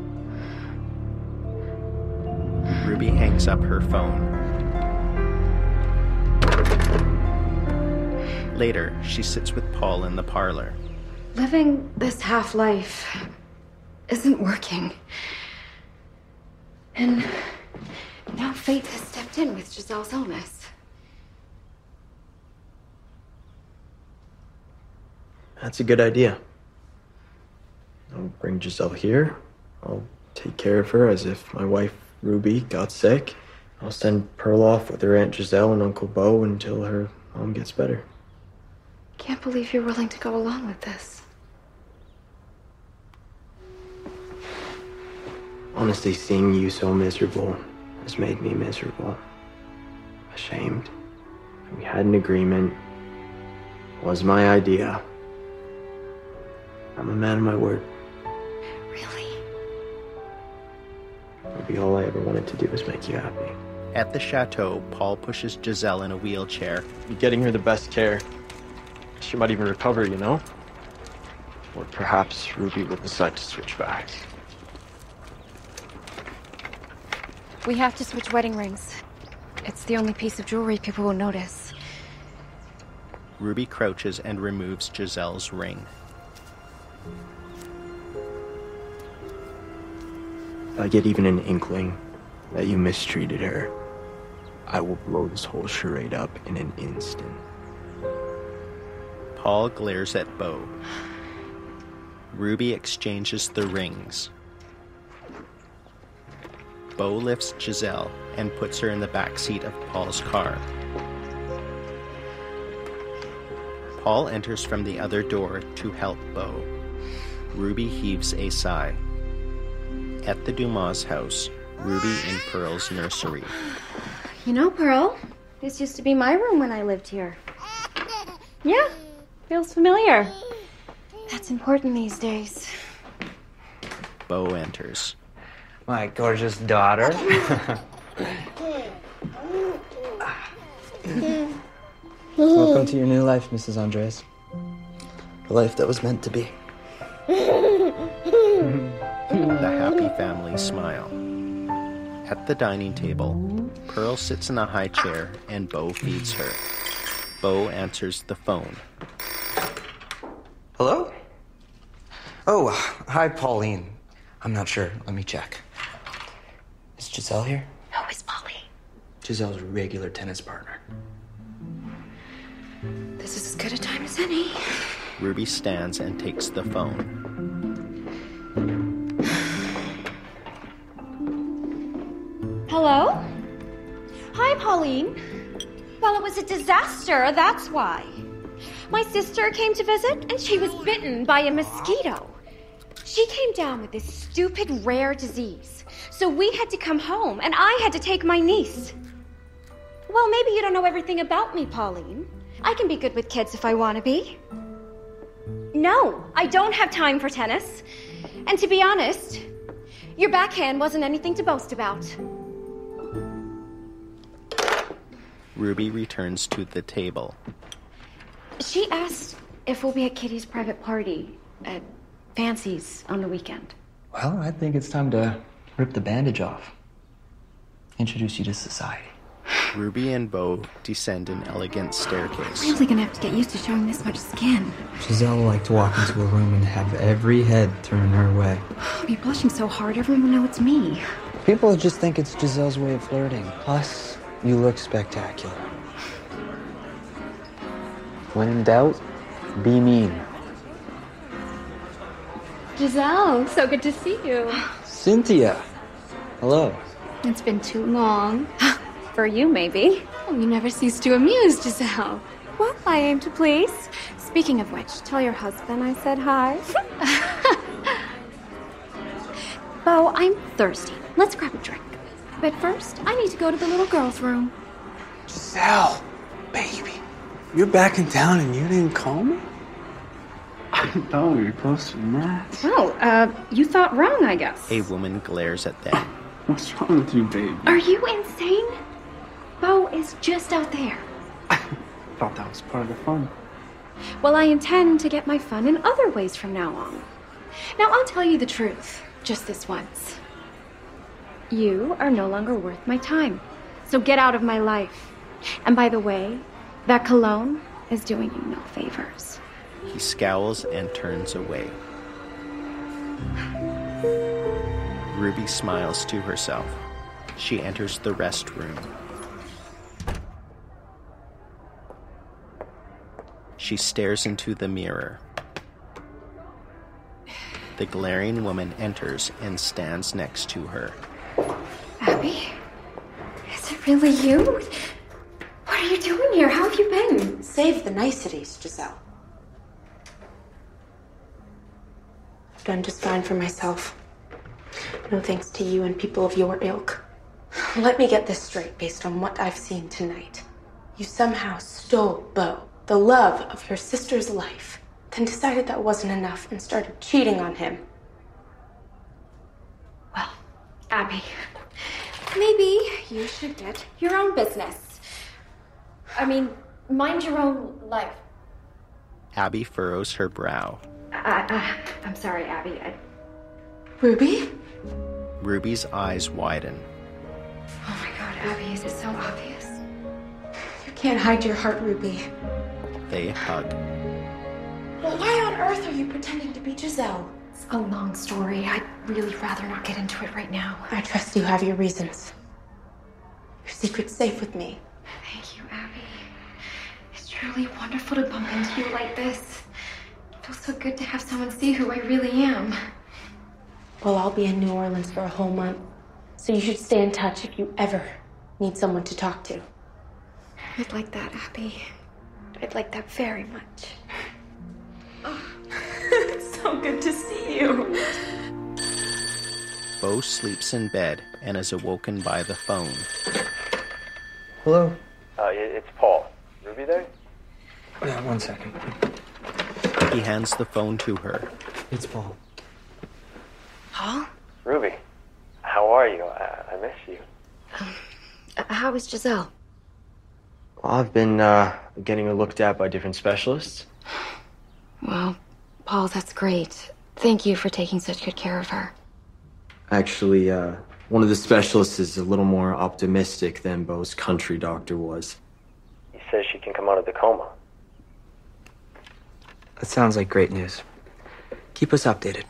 Ruby hangs up her phone. Later, she sits with Paul in the parlor. Living this half-life isn't working. And now fate has stepped in with Giselle's illness. That's a good idea. I'll bring Giselle here. I'll take care of her as if my wife, Ruby, got sick. I'll send Pearl off with her Aunt Giselle and Uncle Beau until her mom gets better. Can't believe you're willing to go along with this. Honestly, seeing you so miserable has made me miserable. Ashamed. We had an agreement. It was my idea. I'm a man of my word. Really? Maybe all I ever wanted to do was make you happy. At the chateau, Paul pushes Giselle in a wheelchair. You're getting her the best care. She might even recover, you know? Or perhaps Ruby will decide to switch back. We have to switch wedding rings. It's the only piece of jewelry people will notice. Ruby crouches and removes Giselle's ring. If I get even an inkling that you mistreated her, I will blow this whole charade up in an instant. Paul glares at Beau. Ruby exchanges the rings. Beau lifts Giselle and puts her in the back seat of Paul's car. Paul enters from the other door to help Beau. Ruby heaves a sigh. At the Dumas house, Ruby in Pearl's nursery. You know, Pearl, this used to be my room when I lived here. Yeah, feels familiar. That's important these days. Beau enters. My gorgeous daughter. Welcome to your new life, Mrs. Andres. The life that was meant to be. The happy family smile. At the dining table, Pearl sits in a high chair and Beau feeds her. Beau answers the phone. Hello? Oh, hi, Pauline. I'm not sure. Let me check. Is Giselle here? Who is Polly? Giselle's regular tennis partner. This is as good a time as any. Ruby stands and takes the phone. Hello? Hi, Pauline. Well, it was a disaster, that's why. My sister came to visit, and she was bitten by a mosquito. She came down with this stupid rare disease, so we had to come home, and I had to take my niece. Well, maybe you don't know everything about me, Pauline. I can be good with kids if I want to be. No, I don't have time for tennis. And to be honest, your backhand wasn't anything to boast about. Ruby returns to the table. She asked if we'll be at Kitty's private party at Fancy's on the weekend. Well, I think it's time to rip the bandage off. Introduce you to society. Ruby and Beau descend an elegant staircase. I'm really gonna have to get used to showing this much skin. Giselle will like to walk into a room and have every head turn her way. I'll be blushing so hard everyone will know it's me. People just think it's Giselle's way of flirting. Plus, you look spectacular. When in doubt, be mean. Giselle, so good to see you. Cynthia, hello. It's been too long. For you, maybe. Oh, you never cease to amuse, Giselle. Well, I aim to please. Speaking of which, tell your husband I said hi. Beau, I'm thirsty. Let's grab a drink. But first, I need to go to the little girl's room. Giselle, baby, you're back in town and you didn't call me? I thought we were closer than that. Oh, you thought wrong, I guess. A woman glares at them. What's wrong with you, baby? Are you insane? Beau is just out there. I thought that was part of the fun. Well, I intend to get my fun in other ways from now on. Now, I'll tell you the truth, just this once. You are no longer worth my time, so get out of my life. And by the way, that cologne is doing you no favors. He scowls and turns away. Ruby smiles to herself. She enters the restroom. She stares into the mirror. The glaring woman enters and stands next to her. Abby? Is it really you? What are you doing here? How have you been? Save the niceties, Giselle. I've done just fine for myself. No thanks to you and people of your ilk. Let me get this straight based on what I've seen tonight. You somehow stole Beau, the love of your sister's life, then decided that wasn't enough and started cheating on him. Well, Abby, maybe you should get your own business. I mean, mind your own life. Abby furrows her brow. I'm sorry, Abby. Ruby? Ruby's eyes widen. Oh my god, Abby, is it so obvious? You can't hide your heart, Ruby. They hug. Well, why on earth are you pretending to be Giselle? It's a long story. I'd really rather not get into it right now. I trust you have your reasons. Your secret's safe with me. Thank you, Abby. It's truly wonderful to bump into you like this. It feels so good to have someone see who I really am. Well, I'll be in New Orleans for a whole month, so you should stay in touch if you ever need someone to talk to. I'd like that, Abby. I'd like that very much. Oh, it's so so good to see you. Bo sleeps in bed and is awoken by the phone. Hello? It's Paul. Ruby there? Yeah, 1 second. He hands the phone to her. It's Paul. Paul? Ruby, how are you? I miss you. How is Giselle? Well, I've been getting her looked at by different specialists. Well, Paul, that's great. Thank you for taking such good care of her. Actually, one of the specialists is a little more optimistic than Bo's country doctor was. He says she can come out of the coma. That sounds like great news. Keep us updated.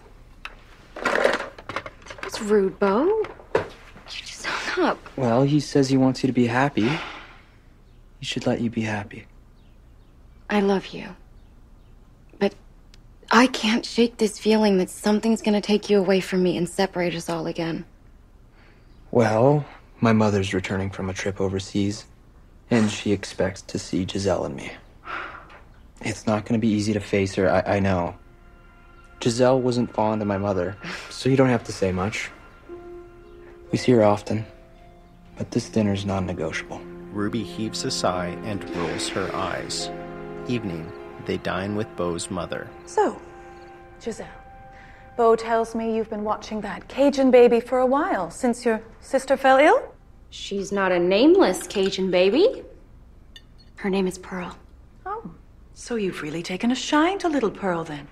That's rude, Bo. You just hung up. Well, he says he wants you to be happy. He should let you be happy. I love you. But I can't shake this feeling that something's gonna take you away from me and separate us all again. Well, my mother's returning from a trip overseas, and she expects to see Giselle and me. It's not going to be easy to face her, I know. Giselle wasn't fond of my mother, so you don't have to say much. We see her often, but this dinner's non-negotiable. Ruby heaves a sigh and rolls her eyes. Evening, they dine with Bo's mother. So, Giselle, Bo tells me you've been watching that Cajun baby for a while, since your sister fell ill? She's not a nameless Cajun baby. Her name is Pearl. Oh, so you've really taken a shine to little Pearl, then?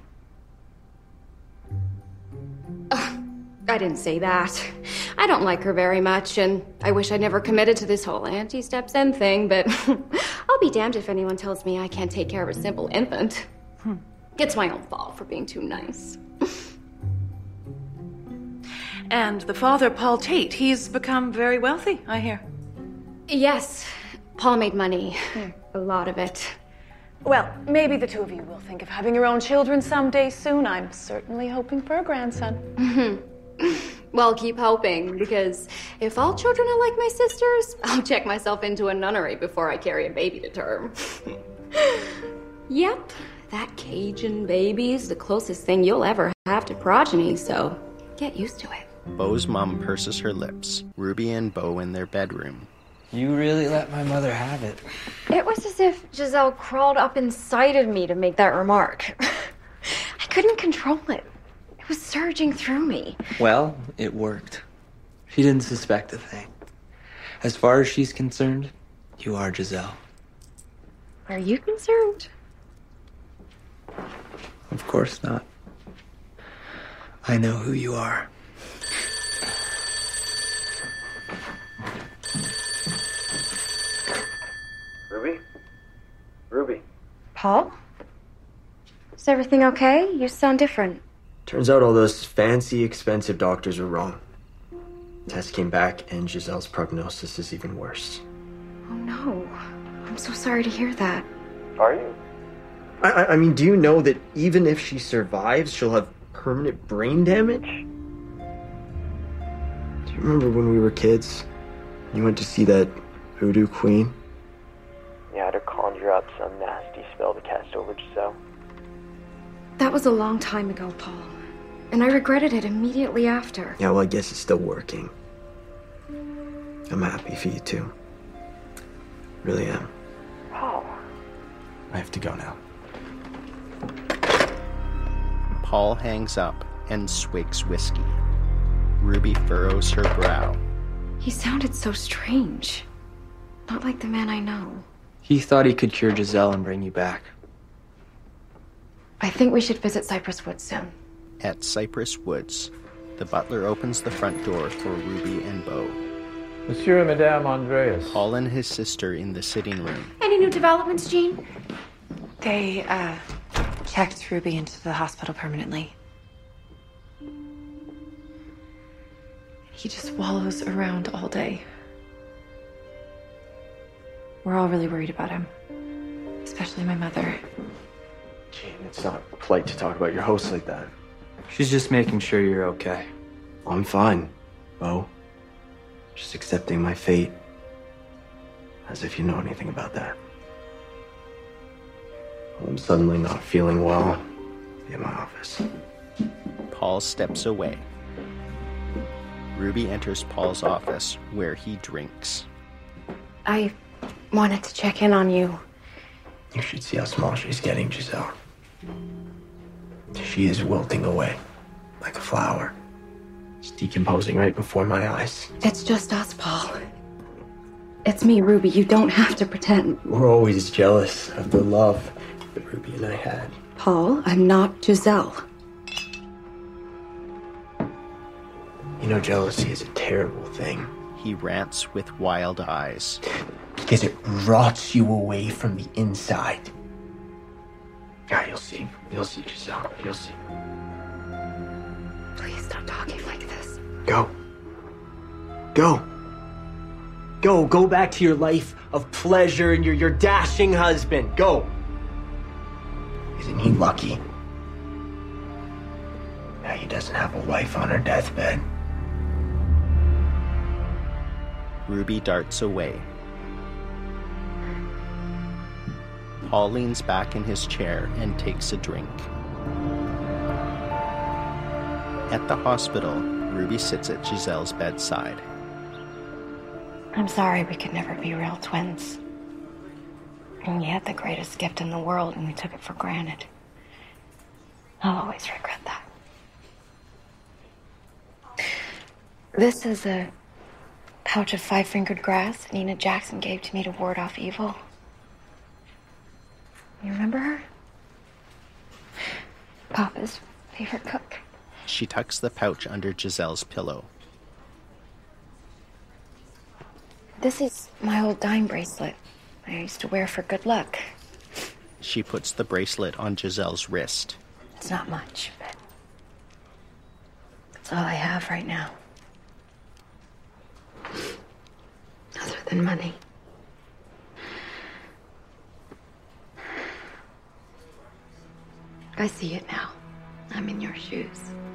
I didn't say that. I don't like her very much, and I wish I'd never committed to this whole anti-step-son thing, but I'll be damned if anyone tells me I can't take care of a simple infant. It's my own fault for being too nice. And the father, Paul Tate, he's become very wealthy, I hear. Yes, Paul made money. A lot of it. Well, maybe the two of you will think of having your own children someday soon. I'm certainly hoping for a grandson. Well, keep hoping, because if all children are like my sisters, I'll check myself into a nunnery before I carry a baby to term. Yep, that Cajun baby's the closest thing you'll ever have to progeny, so get used to it. Bo's mom purses her lips. Ruby and Bo in their bedroom. You really let my mother have it. It was as if Giselle crawled up inside of me to make that remark. I couldn't control it. It was surging through me. Well, it worked. She didn't suspect a thing. As far as she's concerned, you are Giselle. Are you concerned? Of course not. I know who you are. Ruby? Ruby? Paul? Is everything okay? You sound different. Turns out all those fancy, expensive doctors were wrong. Test came back, and Giselle's prognosis is even worse. Oh no. I'm so sorry to hear that. Are you? I mean, do you know that even if she survives, she'll have permanent brain damage? Do you remember when we were kids? You went to see that voodoo queen? You had her conjure up some nasty spell to cast over Giselle. That was a long time ago, Paul. And I regretted it immediately after. Yeah, well, I guess it's still working. I'm happy for you, too. Really am. Paul. I have to go now. Paul hangs up and swigs whiskey. Ruby furrows her brow. He sounded so strange. Not like the man I know. He thought he could cure Giselle and bring you back. I think we should visit Cypress Woods soon. At Cypress Woods, the butler opens the front door for Ruby and Bo. Monsieur and Madame Andreas. Paul and his sister in the sitting room. Any new developments, Jean? They, checked Ruby into the hospital permanently. He just wallows around all day. We're all really worried about him. Especially my mother. Jane, it's not polite to talk about your host like that. She's just making sure you're okay. I'm fine, Bo. Just accepting my fate. As if you know anything about that. I'm suddenly not feeling well in my office. Paul steps away. Ruby enters Paul's office, where he drinks. I wanted to check in on you. You should see how small she's getting, Giselle. She is wilting away, like a flower. It's decomposing right before my eyes. It's just us, Paul. It's me, Ruby. You don't have to pretend. We're always jealous of the love that Ruby and I had. Paul, I'm not Giselle. You know, jealousy is a terrible thing. He rants with wild eyes. Because it rots you away from the inside. Yeah, you'll see. You'll see, Giselle. You'll see. Please stop talking like this. Go. Go. Go. Go back to your life of pleasure and your dashing husband. Go. Isn't he lucky? Now he doesn't have a wife on her deathbed. Ruby darts away. Paul leans back in his chair and takes a drink. At the hospital, Ruby sits at Giselle's bedside. I'm sorry we could never be real twins. And we had the greatest gift in the world and we took it for granted. I'll always regret that. This is a pouch of 5-fingered grass Nina Jackson gave to me to ward off evil. You remember her? Papa's favorite cook. She tucks the pouch under Giselle's pillow. This is my old dime bracelet I used to wear for good luck. She puts the bracelet on Giselle's wrist. It's not much, but it's all I have right now. Other than money. I see it now. I'm in your shoes.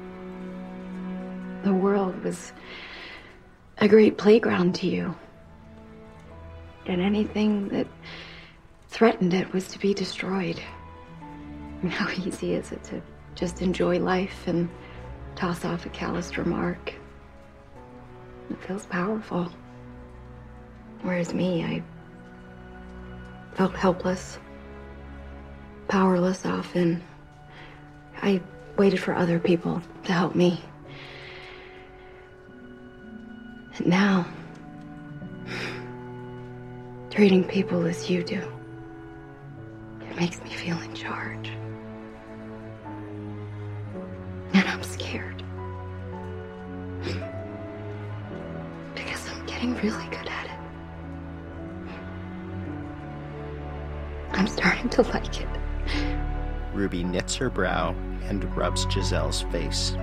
The world was a great playground to you. And anything that threatened it was to be destroyed. And how easy is it to just enjoy life and toss off a calloused remark? It feels powerful. Whereas me, I felt helpless, powerless often. I waited for other people to help me. And now, treating people as you do, it makes me feel in charge. And I'm scared. Because I'm getting really good at it. I'm starting to like it. Ruby knits her brow and rubs Giselle's face.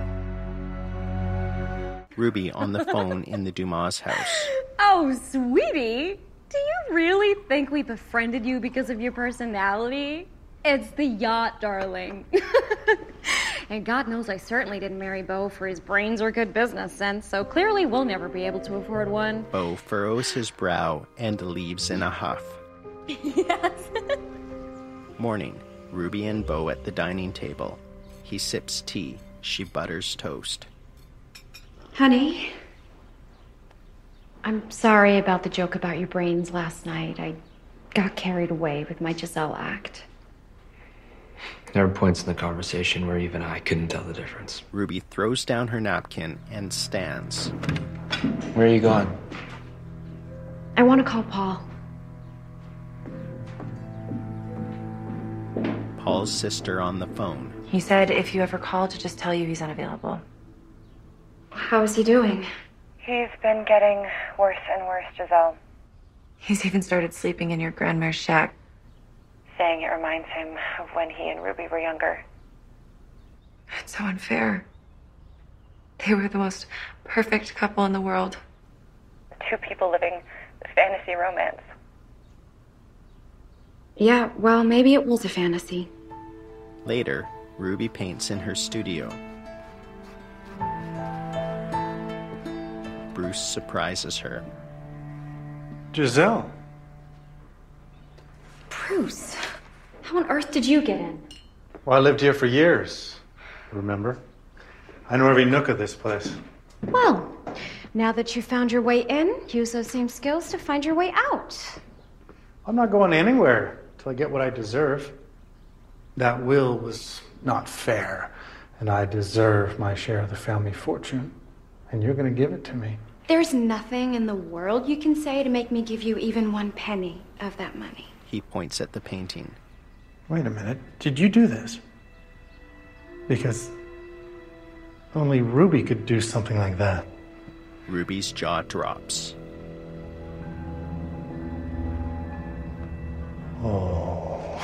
Ruby on the phone in the Dumas house. Oh, sweetie, do you really think we befriended you because of your personality? It's the yacht, darling. And God knows I certainly didn't marry Beau for his brains or good business sense, so clearly we'll never be able to afford one. Beau furrows his brow and leaves in a huff. Yes. Morning. Ruby and Beau at the dining table. He sips tea. She butters toast. Honey, I'm sorry about the joke about your brains last night. I got carried away with my Giselle act. There were points in the conversation where even I couldn't tell the difference. Ruby throws down her napkin and stands. Where are you going? I want to call Paul. Paul's sister on the phone. He said if you ever call to just tell you he's unavailable. How is he doing? He's been getting worse and worse, Giselle. He's even started sleeping in your grandma's shack. Saying it reminds him of when he and Ruby were younger. It's so unfair. They were the most perfect couple in the world. Two people living the fantasy romance. Yeah, well, maybe it was a fantasy. Later, Ruby paints in her studio. Bruce surprises her. Giselle. Bruce, how on earth did you get in? Well, I lived here for years. Remember? I know every nook of this place. Well, now that you found your way in, use those same skills to find your way out. I'm not going anywhere till I get what I deserve. That will was not fair, and I deserve my share of the family fortune, and you're going to give it to me. There's nothing in the world you can say to make me give you even 1 penny of that money. He points at the painting. Wait a minute. Did you do this? Because only Ruby could do something like that. Ruby's jaw drops. Oh.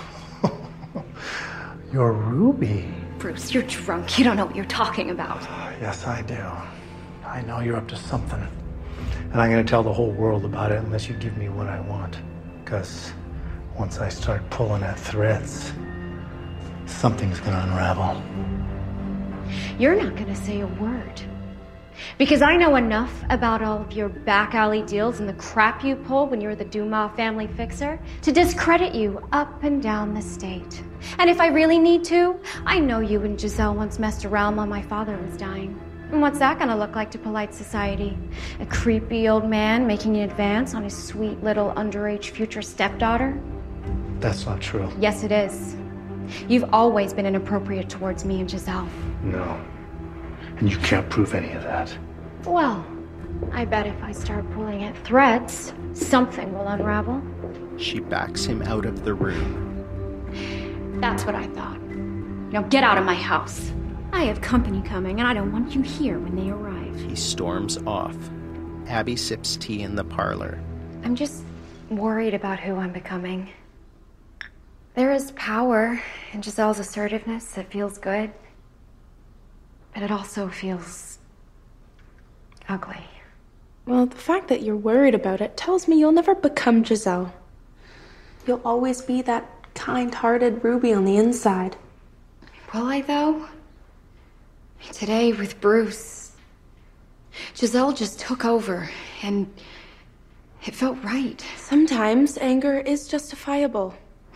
You're Ruby. Bruce, you're drunk. You don't know what you're talking about. Yes, I do. I know you're up to something. And I'm going to tell the whole world about it unless you give me what I want. Because once I start pulling at threads, something's going to unravel. You're not going to say a word. Because I know enough about all of your back alley deals and the crap you pulled when you were the Dumas family fixer to discredit you up and down the state. And if I really need to, I know you and Giselle once messed around while my father was dying. And what's that gonna look like to polite society? A creepy old man making an advance on his sweet little underage future stepdaughter? That's not true. Yes, it is. You've always been inappropriate towards me and Giselle. No. And you can't prove any of that. Well, I bet if I start pulling at threads, something will unravel. She backs him out of the room. That's what I thought. Now get out of my house. I have company coming, and I don't want you here when they arrive. He storms off. Abby sips tea in the parlor. I'm just worried about who I'm becoming. There is power in Giselle's assertiveness that feels good, but it also feels ugly. Well, the fact that you're worried about it tells me you'll never become Giselle. You'll always be that kind-hearted Ruby on the inside. Will I, though? Today with Bruce, Giselle just took over, and it felt right. Sometimes anger is justifiable.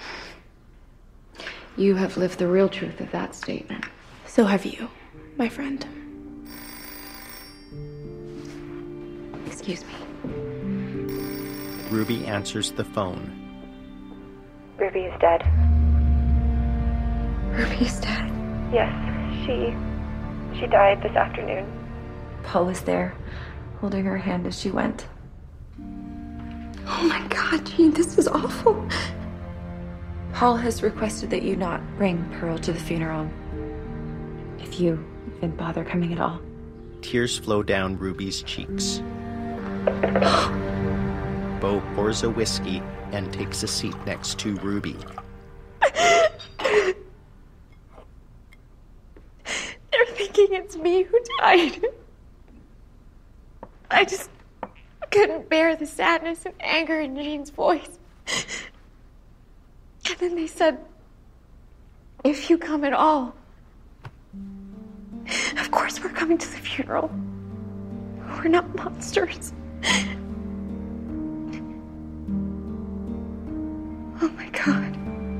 You have lived the real truth of that statement. So have you, my friend. Excuse me. Ruby answers the phone. Ruby is dead. Ruby's dead? Yes, she died this afternoon. Paul was there, holding her hand as she went. Oh my God, Jean, this is awful. Paul has requested that you not bring Pearl to the funeral. If you even bother coming at all. Tears flow down Ruby's cheeks. Bo pours a whiskey and takes a seat next to Ruby. They're thinking it's me who died. I just couldn't bear the sadness and anger in Jean's voice. And then they said, if you come at all. Of course we're coming to the funeral. We're not monsters. Oh my God.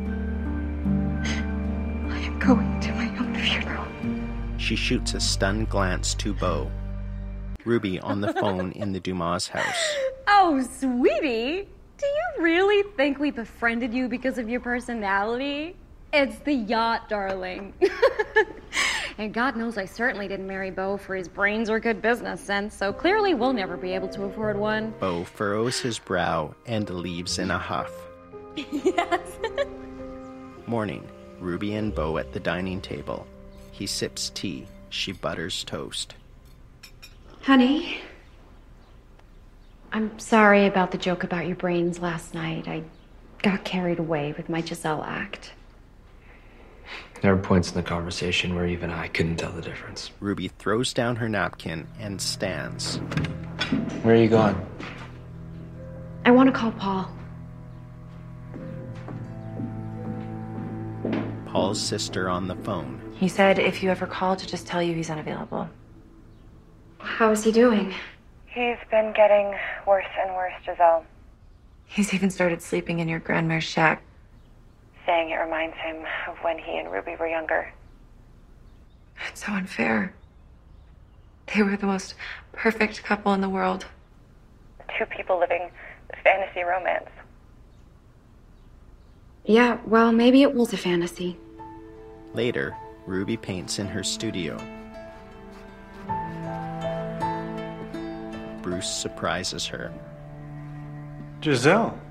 I am going to my own funeral. She shoots a stunned glance to Bo. Ruby on the phone in the Dumas house. Oh, sweetie. Do you really think we befriended you because of your personality? It's the yacht, darling. And God knows I certainly didn't marry Bo for his brains or good business sense, so clearly we'll never be able to afford one. Bo furrows his brow and leaves in a huff. Yes. Morning. Ruby and Bo at the dining table. He sips tea. She butters toast. Honey, I'm sorry about the joke about your brains last night. I got carried away with my Giselle act. There were points in the conversation where even I couldn't tell the difference. Ruby throws down her napkin and stands. Where are you going? I want to call Paul. Paul's sister on the phone. He said if you ever call to just tell you he's unavailable. How is he doing? He's been getting worse and worse, Giselle. He's even started sleeping in your grandma's shack. Saying it reminds him of when he and Ruby were younger. It's so unfair. They were the most perfect couple in the world. Two people living fantasy romance. Yeah, well, maybe it was a fantasy. Later, Ruby paints in her studio. Bruce surprises her. Giselle.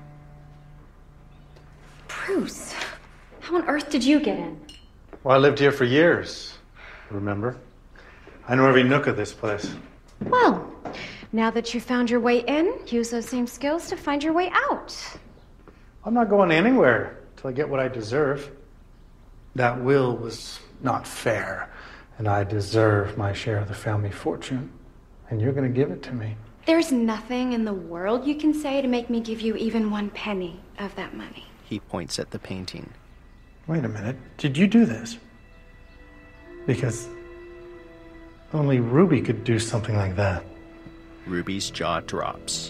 Bruce, how on earth did you get in? Well, I lived here for years, remember? I know every nook of this place. Well, now that you found your way in, use those same skills to find your way out. I'm not going anywhere till I get what I deserve. That will was not fair, and I deserve my share of the family fortune, and you're going to give it to me. There's nothing in the world you can say to make me give you even 1 penny of that money. He points at the painting. Wait a minute. Did you do this? Because only Ruby could do something like that. Ruby's jaw drops.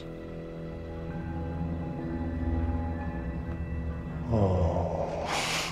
Oh.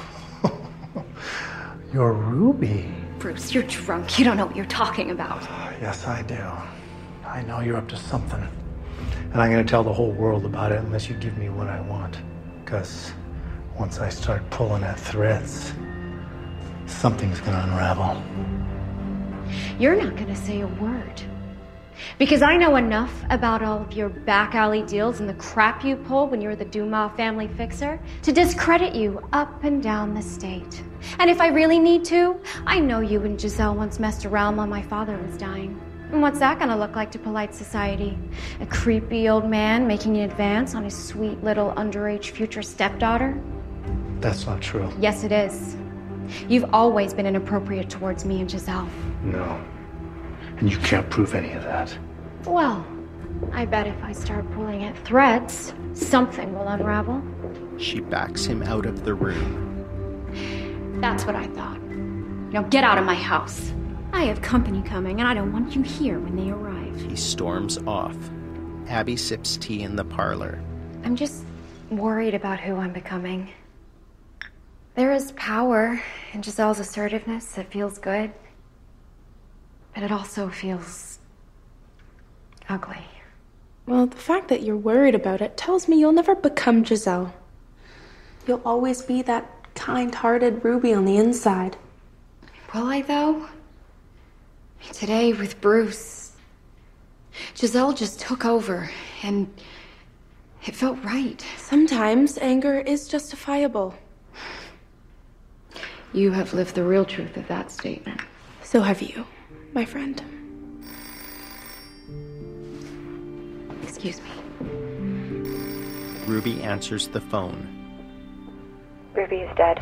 You're Ruby. Bruce, you're drunk. You don't know what you're talking about. Yes, I do. I know you're up to something. And I'm going to tell the whole world about it unless you give me what I want. Because once I start pulling at threads, something's going to unravel. You're not going to say a word. Because I know enough about all of your back alley deals and the crap you pulled when you were the Dumas family fixer to discredit you up and down the state. And if I really need to, I know you and Giselle once messed around while my father was dying. And what's that gonna look like to polite society? A creepy old man making an advance on his sweet little underage future stepdaughter? That's not true. Yes, it is. You've always been inappropriate towards me and Giselle. No. And you can't prove any of that. Well, I bet if I start pulling at threads, something will unravel. She backs him out of the room. That's what I thought. Now get out of my house. I have company coming, and I don't want you here when they arrive. He storms off. Abby sips tea in the parlor. I'm just worried about who I'm becoming. There is power in Giselle's assertiveness that feels good, but it also feels ugly. Well, the fact that you're worried about it tells me you'll never become Giselle. You'll always be that kind-hearted Ruby on the inside. Will I, though? Today, with Bruce, Giselle just took over, and it felt right. Sometimes anger is justifiable. You have lived the real truth of that statement. So have you, my friend. Excuse me. Ruby answers the phone. Ruby is dead.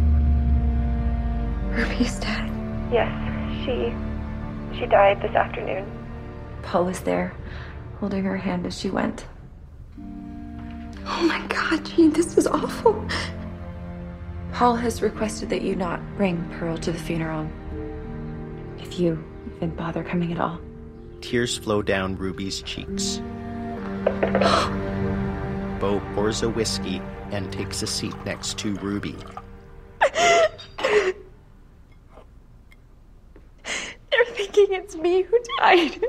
Ruby's dead? Yes, she died this afternoon. Paul was there, holding her hand as she went. Oh my God, Jean, this is awful. Paul has requested that you not bring Pearl to the funeral. If you even bother coming at all. Tears flow down Ruby's cheeks. Bo pours a whiskey and takes a seat next to Ruby. They're thinking it's me who died.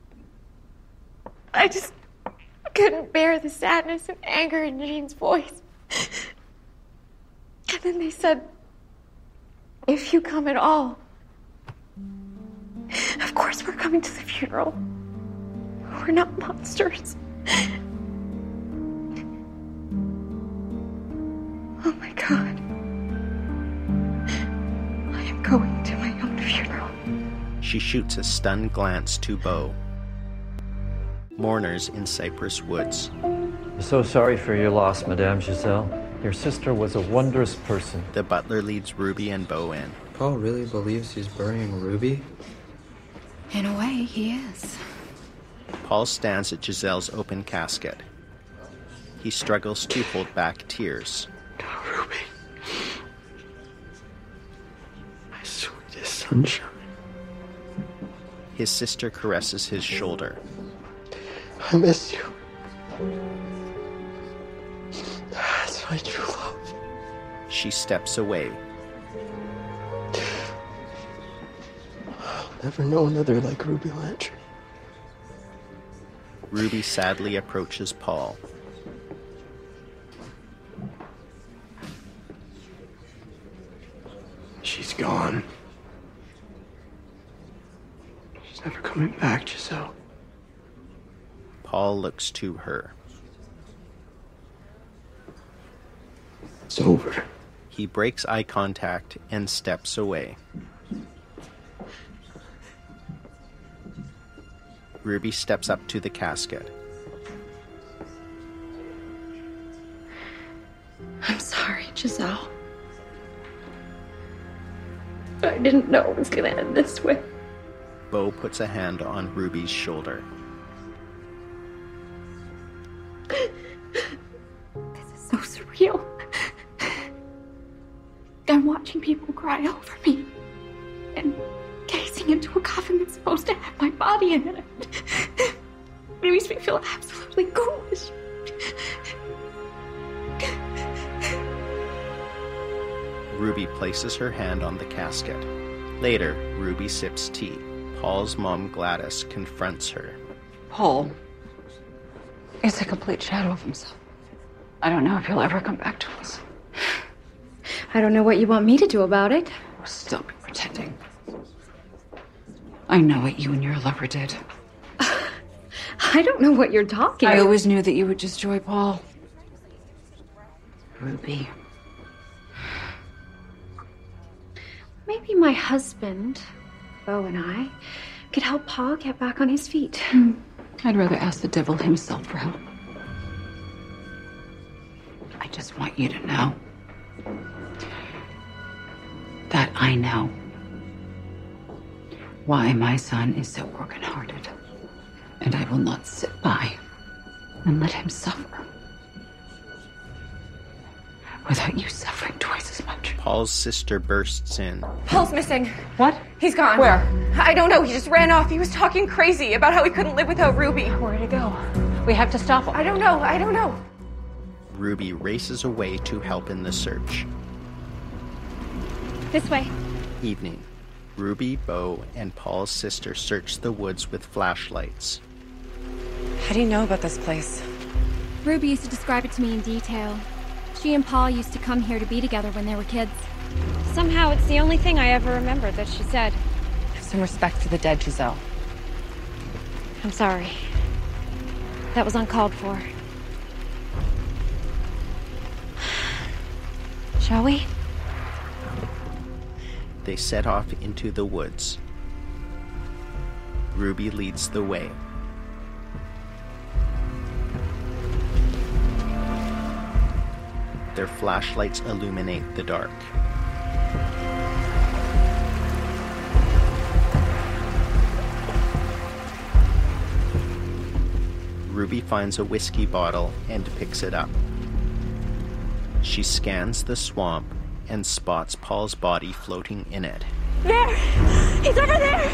I just couldn't bear the sadness and anger in Jean's voice. And then they said, if you come at all, of course we're coming to the funeral. We're not monsters. Oh my God. I am going to my own funeral. She shoots a stunned glance to Bo. Mourners in Cypress Woods. I'm so sorry for your loss, Madame Giselle. Your sister was a wondrous person. The butler leads Ruby and Bo in. Paul really believes he's burying Ruby? In a way, he is. Paul stands at Giselle's open casket. He struggles to hold back tears. Ruby. My sweetest sunshine. His sister caresses his shoulder. I miss you. That's my true love. She steps away. never know another like Ruby Lantry. Ruby sadly approaches Paul. She's gone. She's never coming back, Giselle. Paul looks to her. It's over. He breaks eye contact and steps away. Ruby steps up to the casket. I'm sorry, Giselle. I didn't know it was gonna end this way. Bo puts a hand on Ruby's shoulder. This is so surreal. I'm watching people cry over me and gazing into a coffin that's supposed to have my body in it. It makes me feel absolutely ghoulish. Ruby places her hand on the casket. Later, Ruby sips tea. Paul's mom, Gladys, confronts her. Paul is a complete shadow of himself. I don't know if he'll ever come back to us. I don't know what you want me to do about it. Stop pretending. I know what you and your lover did. I don't know what you're talking about. I always knew that you would destroy Paul. Ruby. Maybe my husband, Bo, and I could help Paul get back on his feet. I'd rather ask the devil himself for help. I just want you to know that I know why my son is so broken-hearted. And I will not sit by and let him suffer without you suffering twice as much. Paul's sister bursts in. Paul's missing. What? He's gone. Where? I don't know. He just ran off. He was talking crazy about how he couldn't live without Ruby. Where'd he go? We have to stop him. I don't know. Ruby races away to help in the search. This way. Evening. Ruby, Bo, and Paul's sister search the woods with flashlights. How do you know about this place? Ruby used to describe it to me in detail. She and Paul used to come here to be together when they were kids. Somehow it's the only thing I ever remember that she said. Have some respect for the dead, Giselle. I'm sorry. That was uncalled for. Shall we? They set off into the woods. Ruby leads the way. Their flashlights illuminate the dark. Ruby finds a whiskey bottle and picks it up. She scans the swamp and spots Paul's body floating in it. There! He's over there!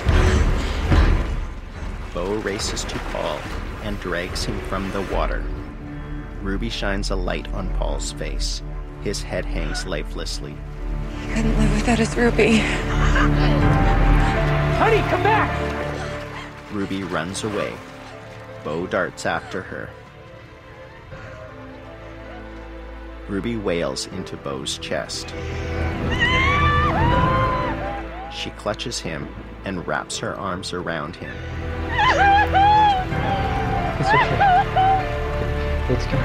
Bo races to Paul and drags him from the water. Ruby shines a light on Paul's face. His head hangs lifelessly. He couldn't live without his Ruby. Honey, come back! Ruby runs away. Bo darts after her. Ruby wails into Bo's chest. She clutches him and wraps her arms around him. It's okay. It's good.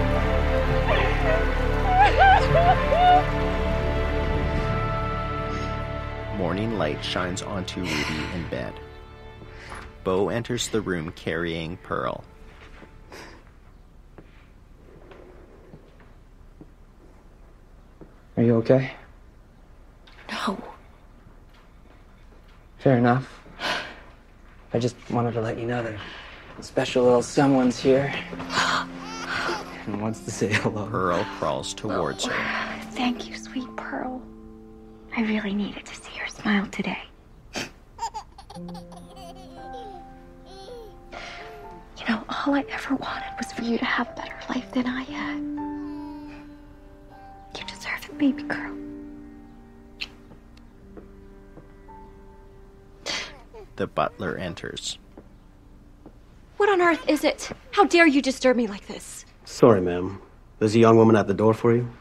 Morning light shines onto Ruby in bed. Bo enters the room carrying Pearl. Are you okay? No. Fair enough. I just wanted to let you know that a special little someone's here and wants to say hello. Pearl crawls towards her. Thank you, sweet Pearl. I really needed to see your smile today. You know, all I ever wanted was for you to have a better life than I had. You deserve it, baby girl. The butler enters. What on earth is it? How dare you disturb me like this? Sorry, ma'am. There's a young woman at the door for you.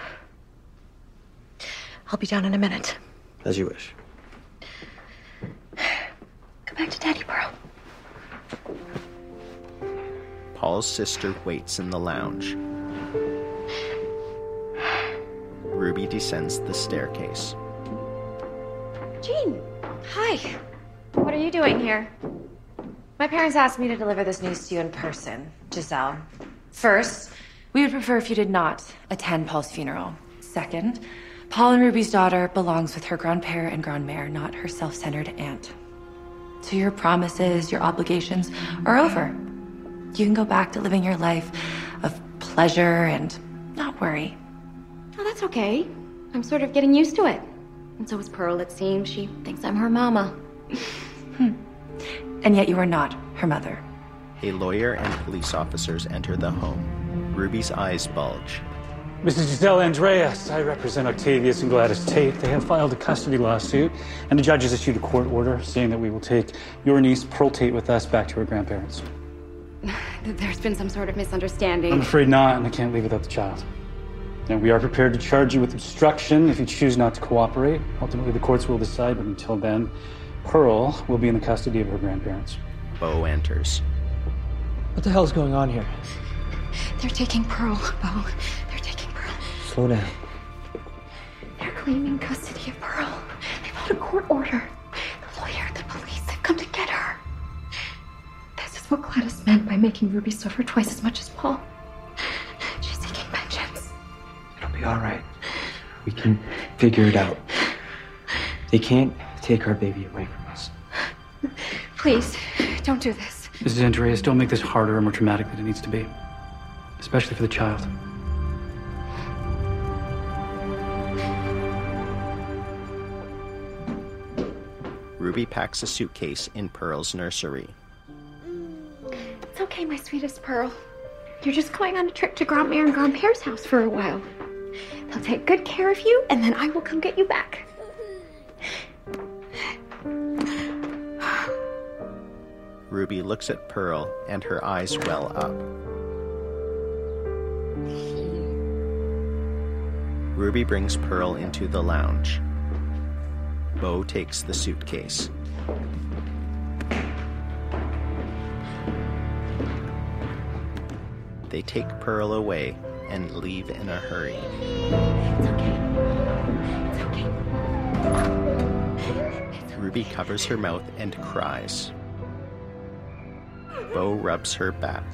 I'll be down in a minute. As you wish. Go back to Daddy, Pearl. Paul's sister waits in the lounge. Ruby descends the staircase. Jean, hi. What are you doing here? My parents asked me to deliver this news to you in person, Giselle. First, we would prefer if you did not attend Paul's funeral. Second, Paul and Ruby's daughter belongs with her grandpère and grandmère, not her self-centered aunt. So your promises, your obligations are over. You can go back to living your life of pleasure and not worry. Oh, that's okay. I'm sort of getting used to it. And so is Pearl, it seems. She thinks I'm her mama. And yet you are not her mother. A lawyer and police officers enter the home. Ruby's eyes bulge. Mrs. Giselle Andreas, I represent Octavius and Gladys Tate. They have filed a custody lawsuit, and the judge has issued a court order saying that we will take your niece, Pearl Tate, with us back to her grandparents. There's been some sort of misunderstanding. I'm afraid not, and I can't leave without the child. And we are prepared to charge you with obstruction if you choose not to cooperate. Ultimately, the courts will decide, but until then, Pearl will be in the custody of her grandparents. Bo enters. What the hell's going on here? They're taking Pearl, Bo. They're taking Pearl. Slow down. They're claiming custody of Pearl. They filed a court order. The lawyer, the police, they've come to get her. This is what Gladys meant by making Ruby suffer twice as much as Paul. She's seeking vengeance. It'll be all right. We can figure it out. They can't take our baby away from us. Please, don't do this. Mrs. Andreas, don't make this harder or more traumatic than it needs to be. Especially for the child. Ruby packs a suitcase in Pearl's nursery. It's okay, my sweetest Pearl. You're just going on a trip to Grandmère and Grandpère's house for a while. They'll take good care of you, and then I will come get you back. Ruby looks at Pearl, and her eyes well up. Ruby brings Pearl into the lounge. Bo takes the suitcase. They take Pearl away and leave in a hurry. It's okay. Ruby covers her mouth and cries. Bo rubs her back.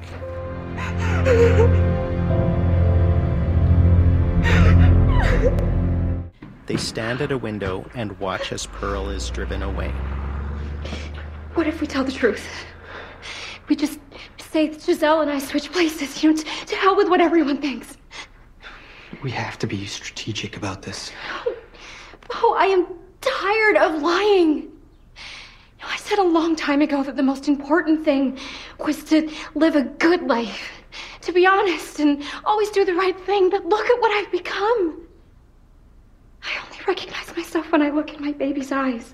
They stand at a window and watch as Pearl is driven away. What if we tell the truth? We just say that Giselle and I switch places, to hell with what everyone thinks. We have to be strategic about this. Oh, I am tired of lying. I said a long time ago that the most important thing was to live a good life, to be honest and always do the right thing, but look at what I've become. I only recognize myself when I look in my baby's eyes.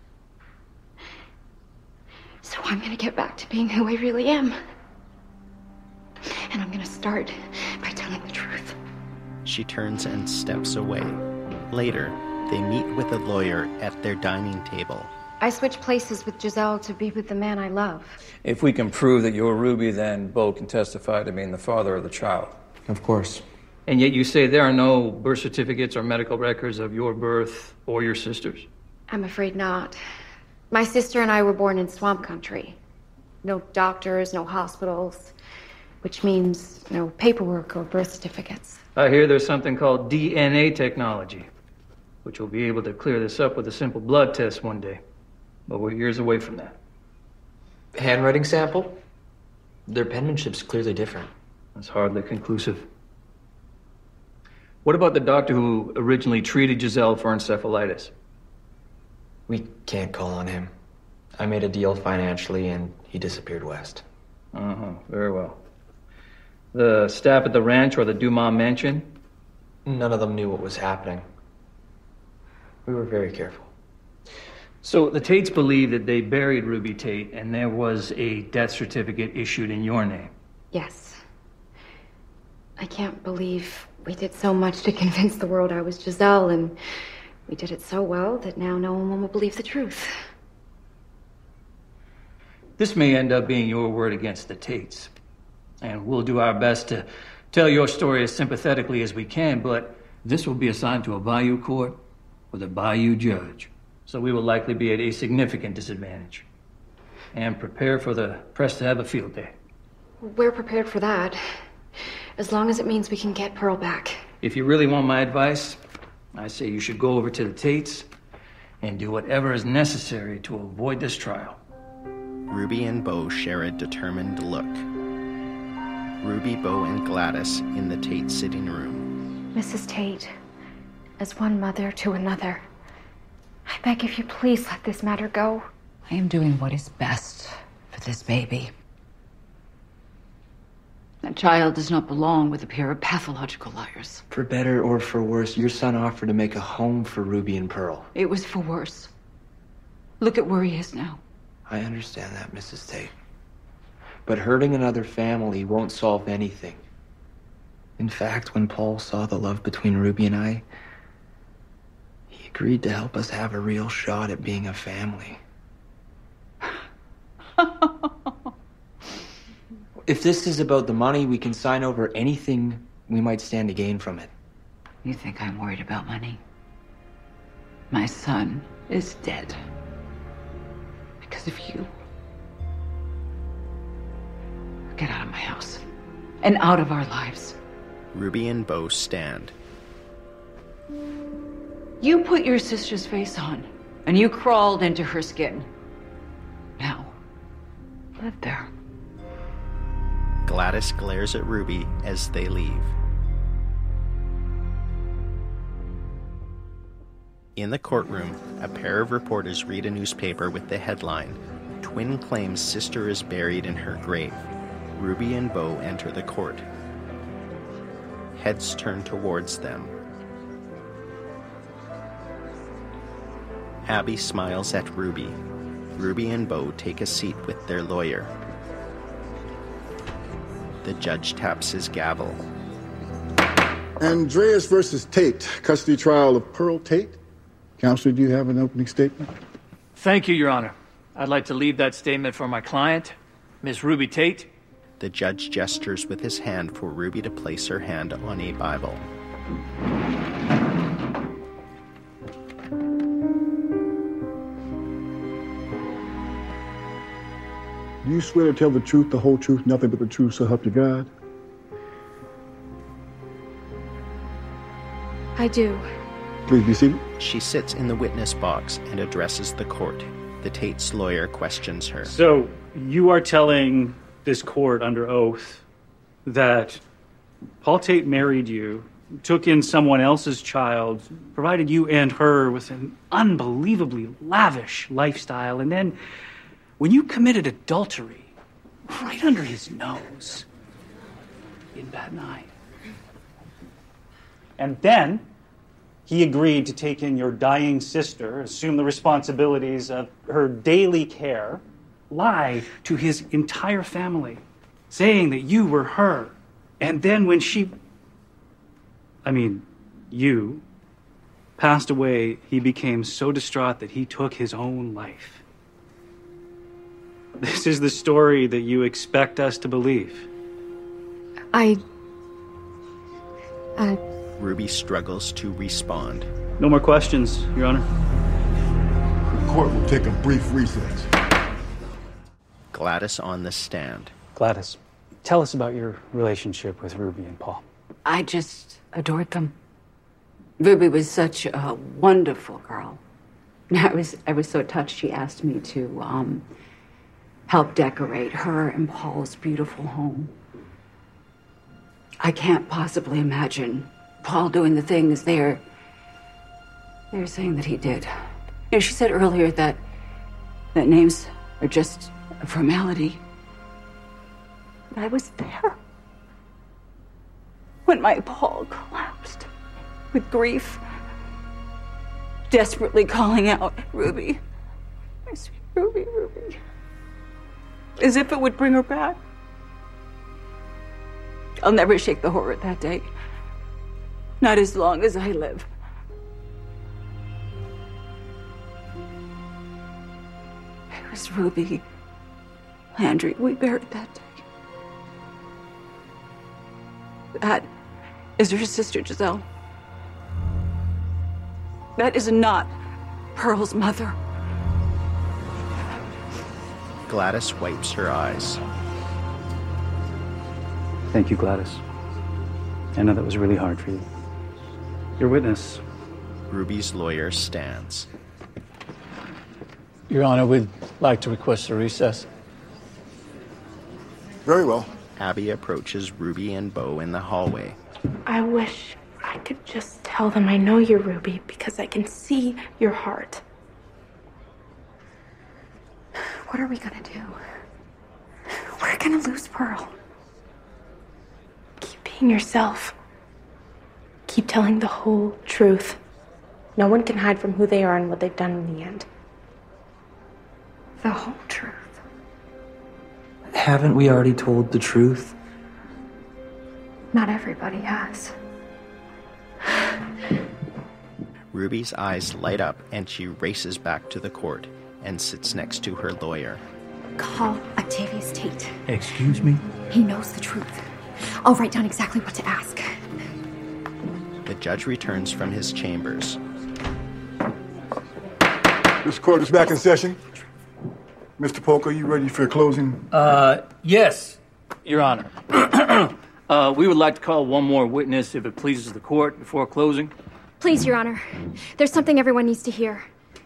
So I'm gonna get back to being who I really am. And I'm gonna start by telling the truth. She turns and steps away. Later, they meet with a lawyer at their dining table. I switched places with Giselle to be with the man I love. If we can prove that you're Ruby, then Bo can testify to being the father of the child. Of course. And yet you say there are no birth certificates or medical records of your birth or your sister's? I'm afraid not. My sister and I were born in swamp country. No doctors, no hospitals, which means no paperwork or birth certificates. I hear there's something called DNA technology, which will be able to clear this up with a simple blood test one day. But we're years away from that. Handwriting sample? Their penmanship's clearly different. That's hardly conclusive. What about the doctor who originally treated Giselle for encephalitis? We can't call on him. I made a deal financially and he disappeared west. Very well. The staff at the ranch or the Dumas mansion? None of them knew what was happening. We were very careful. So the Tates believe that they buried Ruby Tate and there was a death certificate issued in your name. Yes. I can't believe we did so much to convince the world I was Giselle, and we did it so well that now no one will believe the truth. This may end up being your word against the Tates. And we'll do our best to tell your story as sympathetically as we can, but this will be assigned to a Bayou court with a Bayou judge. So we will likely be at a significant disadvantage. And prepare for the press to have a field day. We're prepared for that, as long as it means we can get Pearl back. If you really want my advice, I say you should go over to the Tates and do whatever is necessary to avoid this trial. Ruby and Bo share a determined look. Ruby, Bo, and Gladys in the Tate sitting room. Mrs. Tate, as one mother to another, I beg of you, please let this matter go. I am doing what is best for this baby. That child does not belong with a pair of pathological liars. For better or for worse, your son offered to make a home for Ruby and Pearl. It was for worse. Look at where he is now. I understand that, Mrs. Tate. But hurting another family won't solve anything. In fact, when Paul saw the love between Ruby and I, he agreed to help us have a real shot at being a family. If this is about the money, we can sign over anything we might stand to gain from it. You think I'm worried about money? My son is dead. Because of you. Get out of my house. And out of our lives. Ruby and Bo stand. You put your sister's face on, and you crawled into her skin. Now, live there. Gladys glares at Ruby as they leave. In the courtroom, a pair of reporters read a newspaper with the headline, "Twin claims sister is buried in her grave." Ruby and Bo enter the court. Heads turn towards them. Abby smiles at Ruby. Ruby and Bo take a seat with their lawyer. The judge taps his gavel. Andreas versus Tate, custody trial of Pearl Tate. Counselor, do you have an opening statement? Thank you, Your Honor. I'd like to leave that statement for my client, Miss Ruby Tate. The judge gestures with his hand for Ruby to place her hand on a Bible. Do you swear to tell the truth, the whole truth, nothing but the truth, so help you God? I do. Please be seated. She sits in the witness box and addresses the court. The Tate's lawyer questions her. So, you are telling this court under oath that Paul Tate married you, took in someone else's child, provided you and her with an unbelievably lavish lifestyle, and then when you committed adultery right under his nose in Baton Eye, and then he agreed to take in your dying sister, assume the responsibilities of her daily care, lie to his entire family, saying that you were her. And then when you passed away, he became so distraught that he took his own life. This is the story that you expect us to believe. Ruby struggles to respond. No more questions, Your Honor. The court will take a brief recess. Gladys on the stand. Gladys, tell us about your relationship with Ruby and Paul. I just adored them. Ruby was such a wonderful girl. I was so touched she asked me to help decorate her and Paul's beautiful home. I can't possibly imagine Paul doing the things they're saying that he did. You know, she said earlier that names are just a formality. But I was there when my Paul collapsed with grief, desperately calling out, "Ruby, Ruby. As if it would bring her back. I'll never shake the horror of that day. Not as long as I live. It was Ruby Landry we buried that day. That is her sister, Giselle. That is not Pearl's mother. Gladys wipes her eyes. Thank you, Gladys. I know that was really hard for you. Your witness. Ruby's lawyer stands. Your Honor, we'd like to request a recess. Very well. Abby approaches Ruby and Bo in the hallway. I wish I could just tell them I know you're Ruby because I can see your heart. What are we gonna do? We're gonna lose Pearl. Keep being yourself. Keep telling the whole truth. No one can hide from who they are and what they've done in the end. The whole truth. Haven't we already told the truth? Not everybody has. Ruby's eyes light up and she races back to the court and sits next to her lawyer. Call Octavius Tate. Excuse me? He knows the truth. I'll write down exactly what to ask. The judge returns from his chambers. This court is back in session. Mr. Polk, are you ready for closing? Yes, Your Honor. We would like to call one more witness, if it pleases the court, before closing. Please, Your Honor. There's something everyone needs to hear.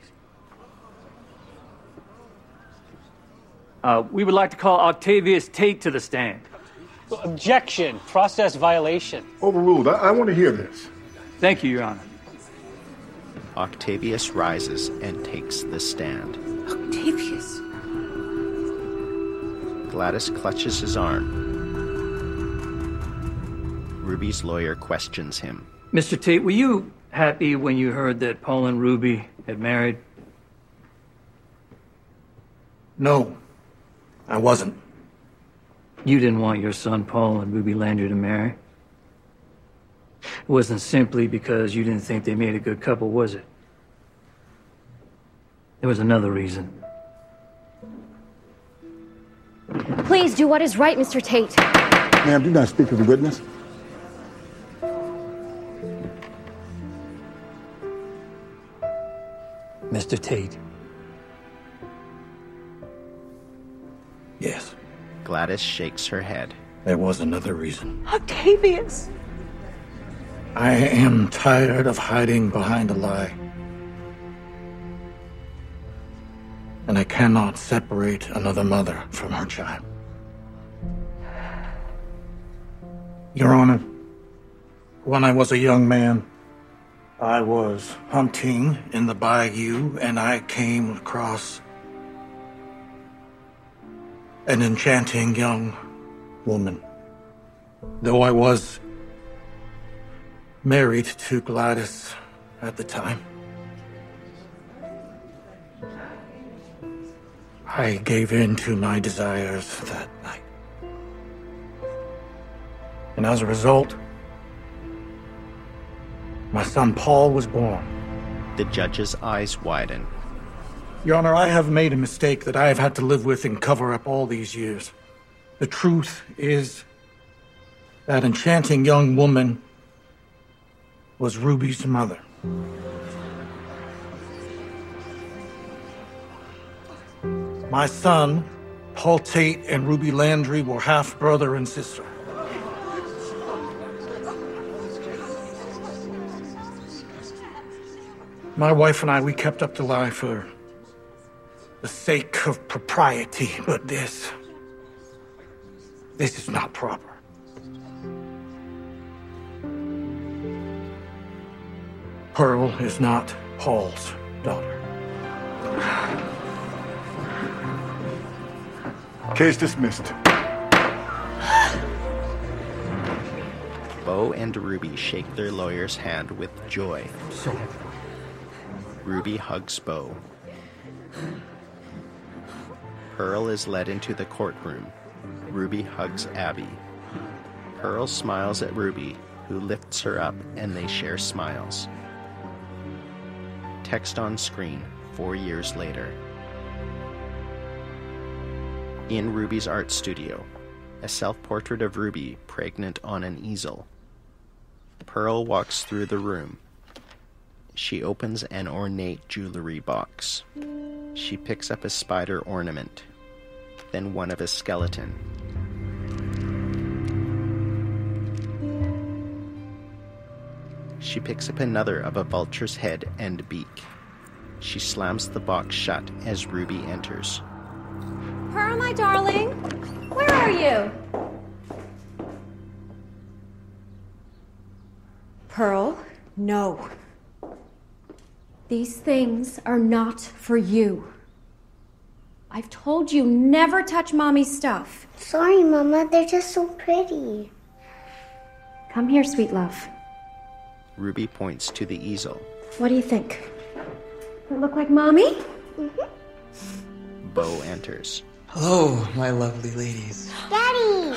We would like to call Octavius Tate to the stand. Objection. Process violation. Overruled. I want to hear this. Thank you, Your Honor. Octavius rises and takes the stand. Octavius. Gladys clutches his arm. Ruby's lawyer questions him. Mr. Tate, were you happy when you heard that Paul and Ruby had married? No, I wasn't. You didn't want your son Paul and Ruby Landry to marry? It wasn't simply because you didn't think they made a good couple, was it? There was another reason. Please do what is right, Mr. Tate. Ma'am, do not speak to the witness. Mr. Tate. Yes, Gladys shakes her head. there was another reason. Octavius. I am tired of hiding behind a lie. And I cannot separate another mother from her child. Your Honor, when I was a young man, I was hunting in the bayou and I came across an enchanting young woman. Though I was married to Gladys at the time, I gave in to my desires that night. And as a result, my son Paul was born. The judge's eyes widen. Your Honor, I have made a mistake that I have had to live with and cover up all these years. The truth is that enchanting young woman was Ruby's mother. My son, Paul Tate, and Ruby Landry were half brother and sister. My wife and I, we kept up the lie for the sake of propriety, but this is not proper. Pearl is not Paul's daughter. Case dismissed. Bo and Ruby shake their lawyer's hand with joy. Ruby hugs Bo. Pearl is led into the courtroom. Ruby hugs Abby. Pearl smiles at Ruby, who lifts her up, and they share smiles. Text on screen 4 years later. In Ruby's art studio, a self-portrait of Ruby pregnant on an easel. Pearl walks through the room. She opens an ornate jewelry box. She picks up a spider ornament, then one of a skeleton. She picks up another of a vulture's head and beak. She slams the box shut as Ruby enters. Pearl, my darling, where are you? Pearl, no. These things are not for you. I've told you never touch Mommy's stuff. Sorry, Mama, they're just so pretty. Come here, sweet love. Ruby points to the easel. What do you think? Does it look like Mommy? Bo enters. Hello, my lovely ladies. Daddy!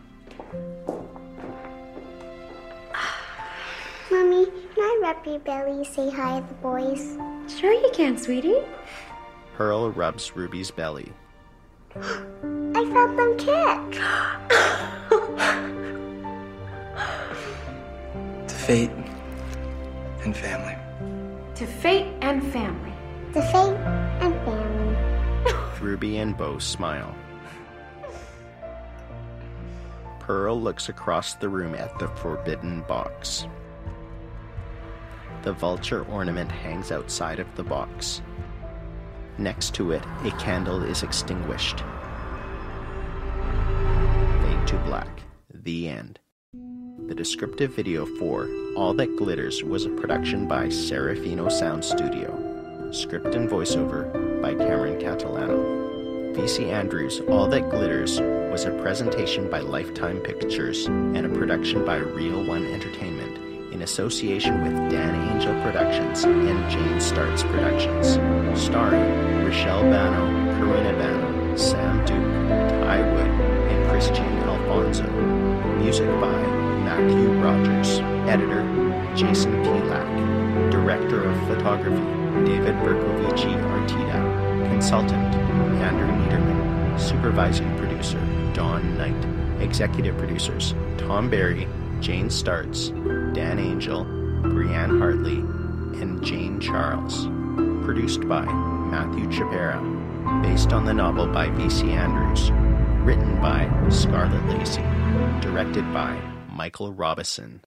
Mommy, can I rub your belly, say hi to the boys? Sure you can, sweetie. Pearl rubs Ruby's belly. I felt them kick. To fate and family. To fate and family. To fate and family. Ruby and Bo smile. Pearl looks across the room at the forbidden box. The vulture ornament hangs outside of the box. Next to it, a candle is extinguished. Fade to black. The end. The descriptive video for All That Glitters was a production by Serafino Sound Studio. Script and voiceover by Cameron Catalano. V.C. Andrews' All That Glitters was a presentation by Lifetime Pictures and a production by Real One Entertainment in association with Dan Angel Productions and Jane Starts Productions. Starring Rochelle Bano, Karina Bano, Sam Duke, Ty Wood, and Christian Alfonso. Music by Matthew Rogers. Editor, Jason Pilak. Director of Photography, David Berkovici Artida. Consultant, Andrew Niederman. Supervising Producer, Dawn Knight. Executive Producers, Tom Barry, Jane Starts, Dan Angel, Brianne Hartley, and Jane Charles. Produced by Matthew Chapera. Based on the novel by V.C. Andrews. Written by Scarlett Lacey. Directed by Michael Robison.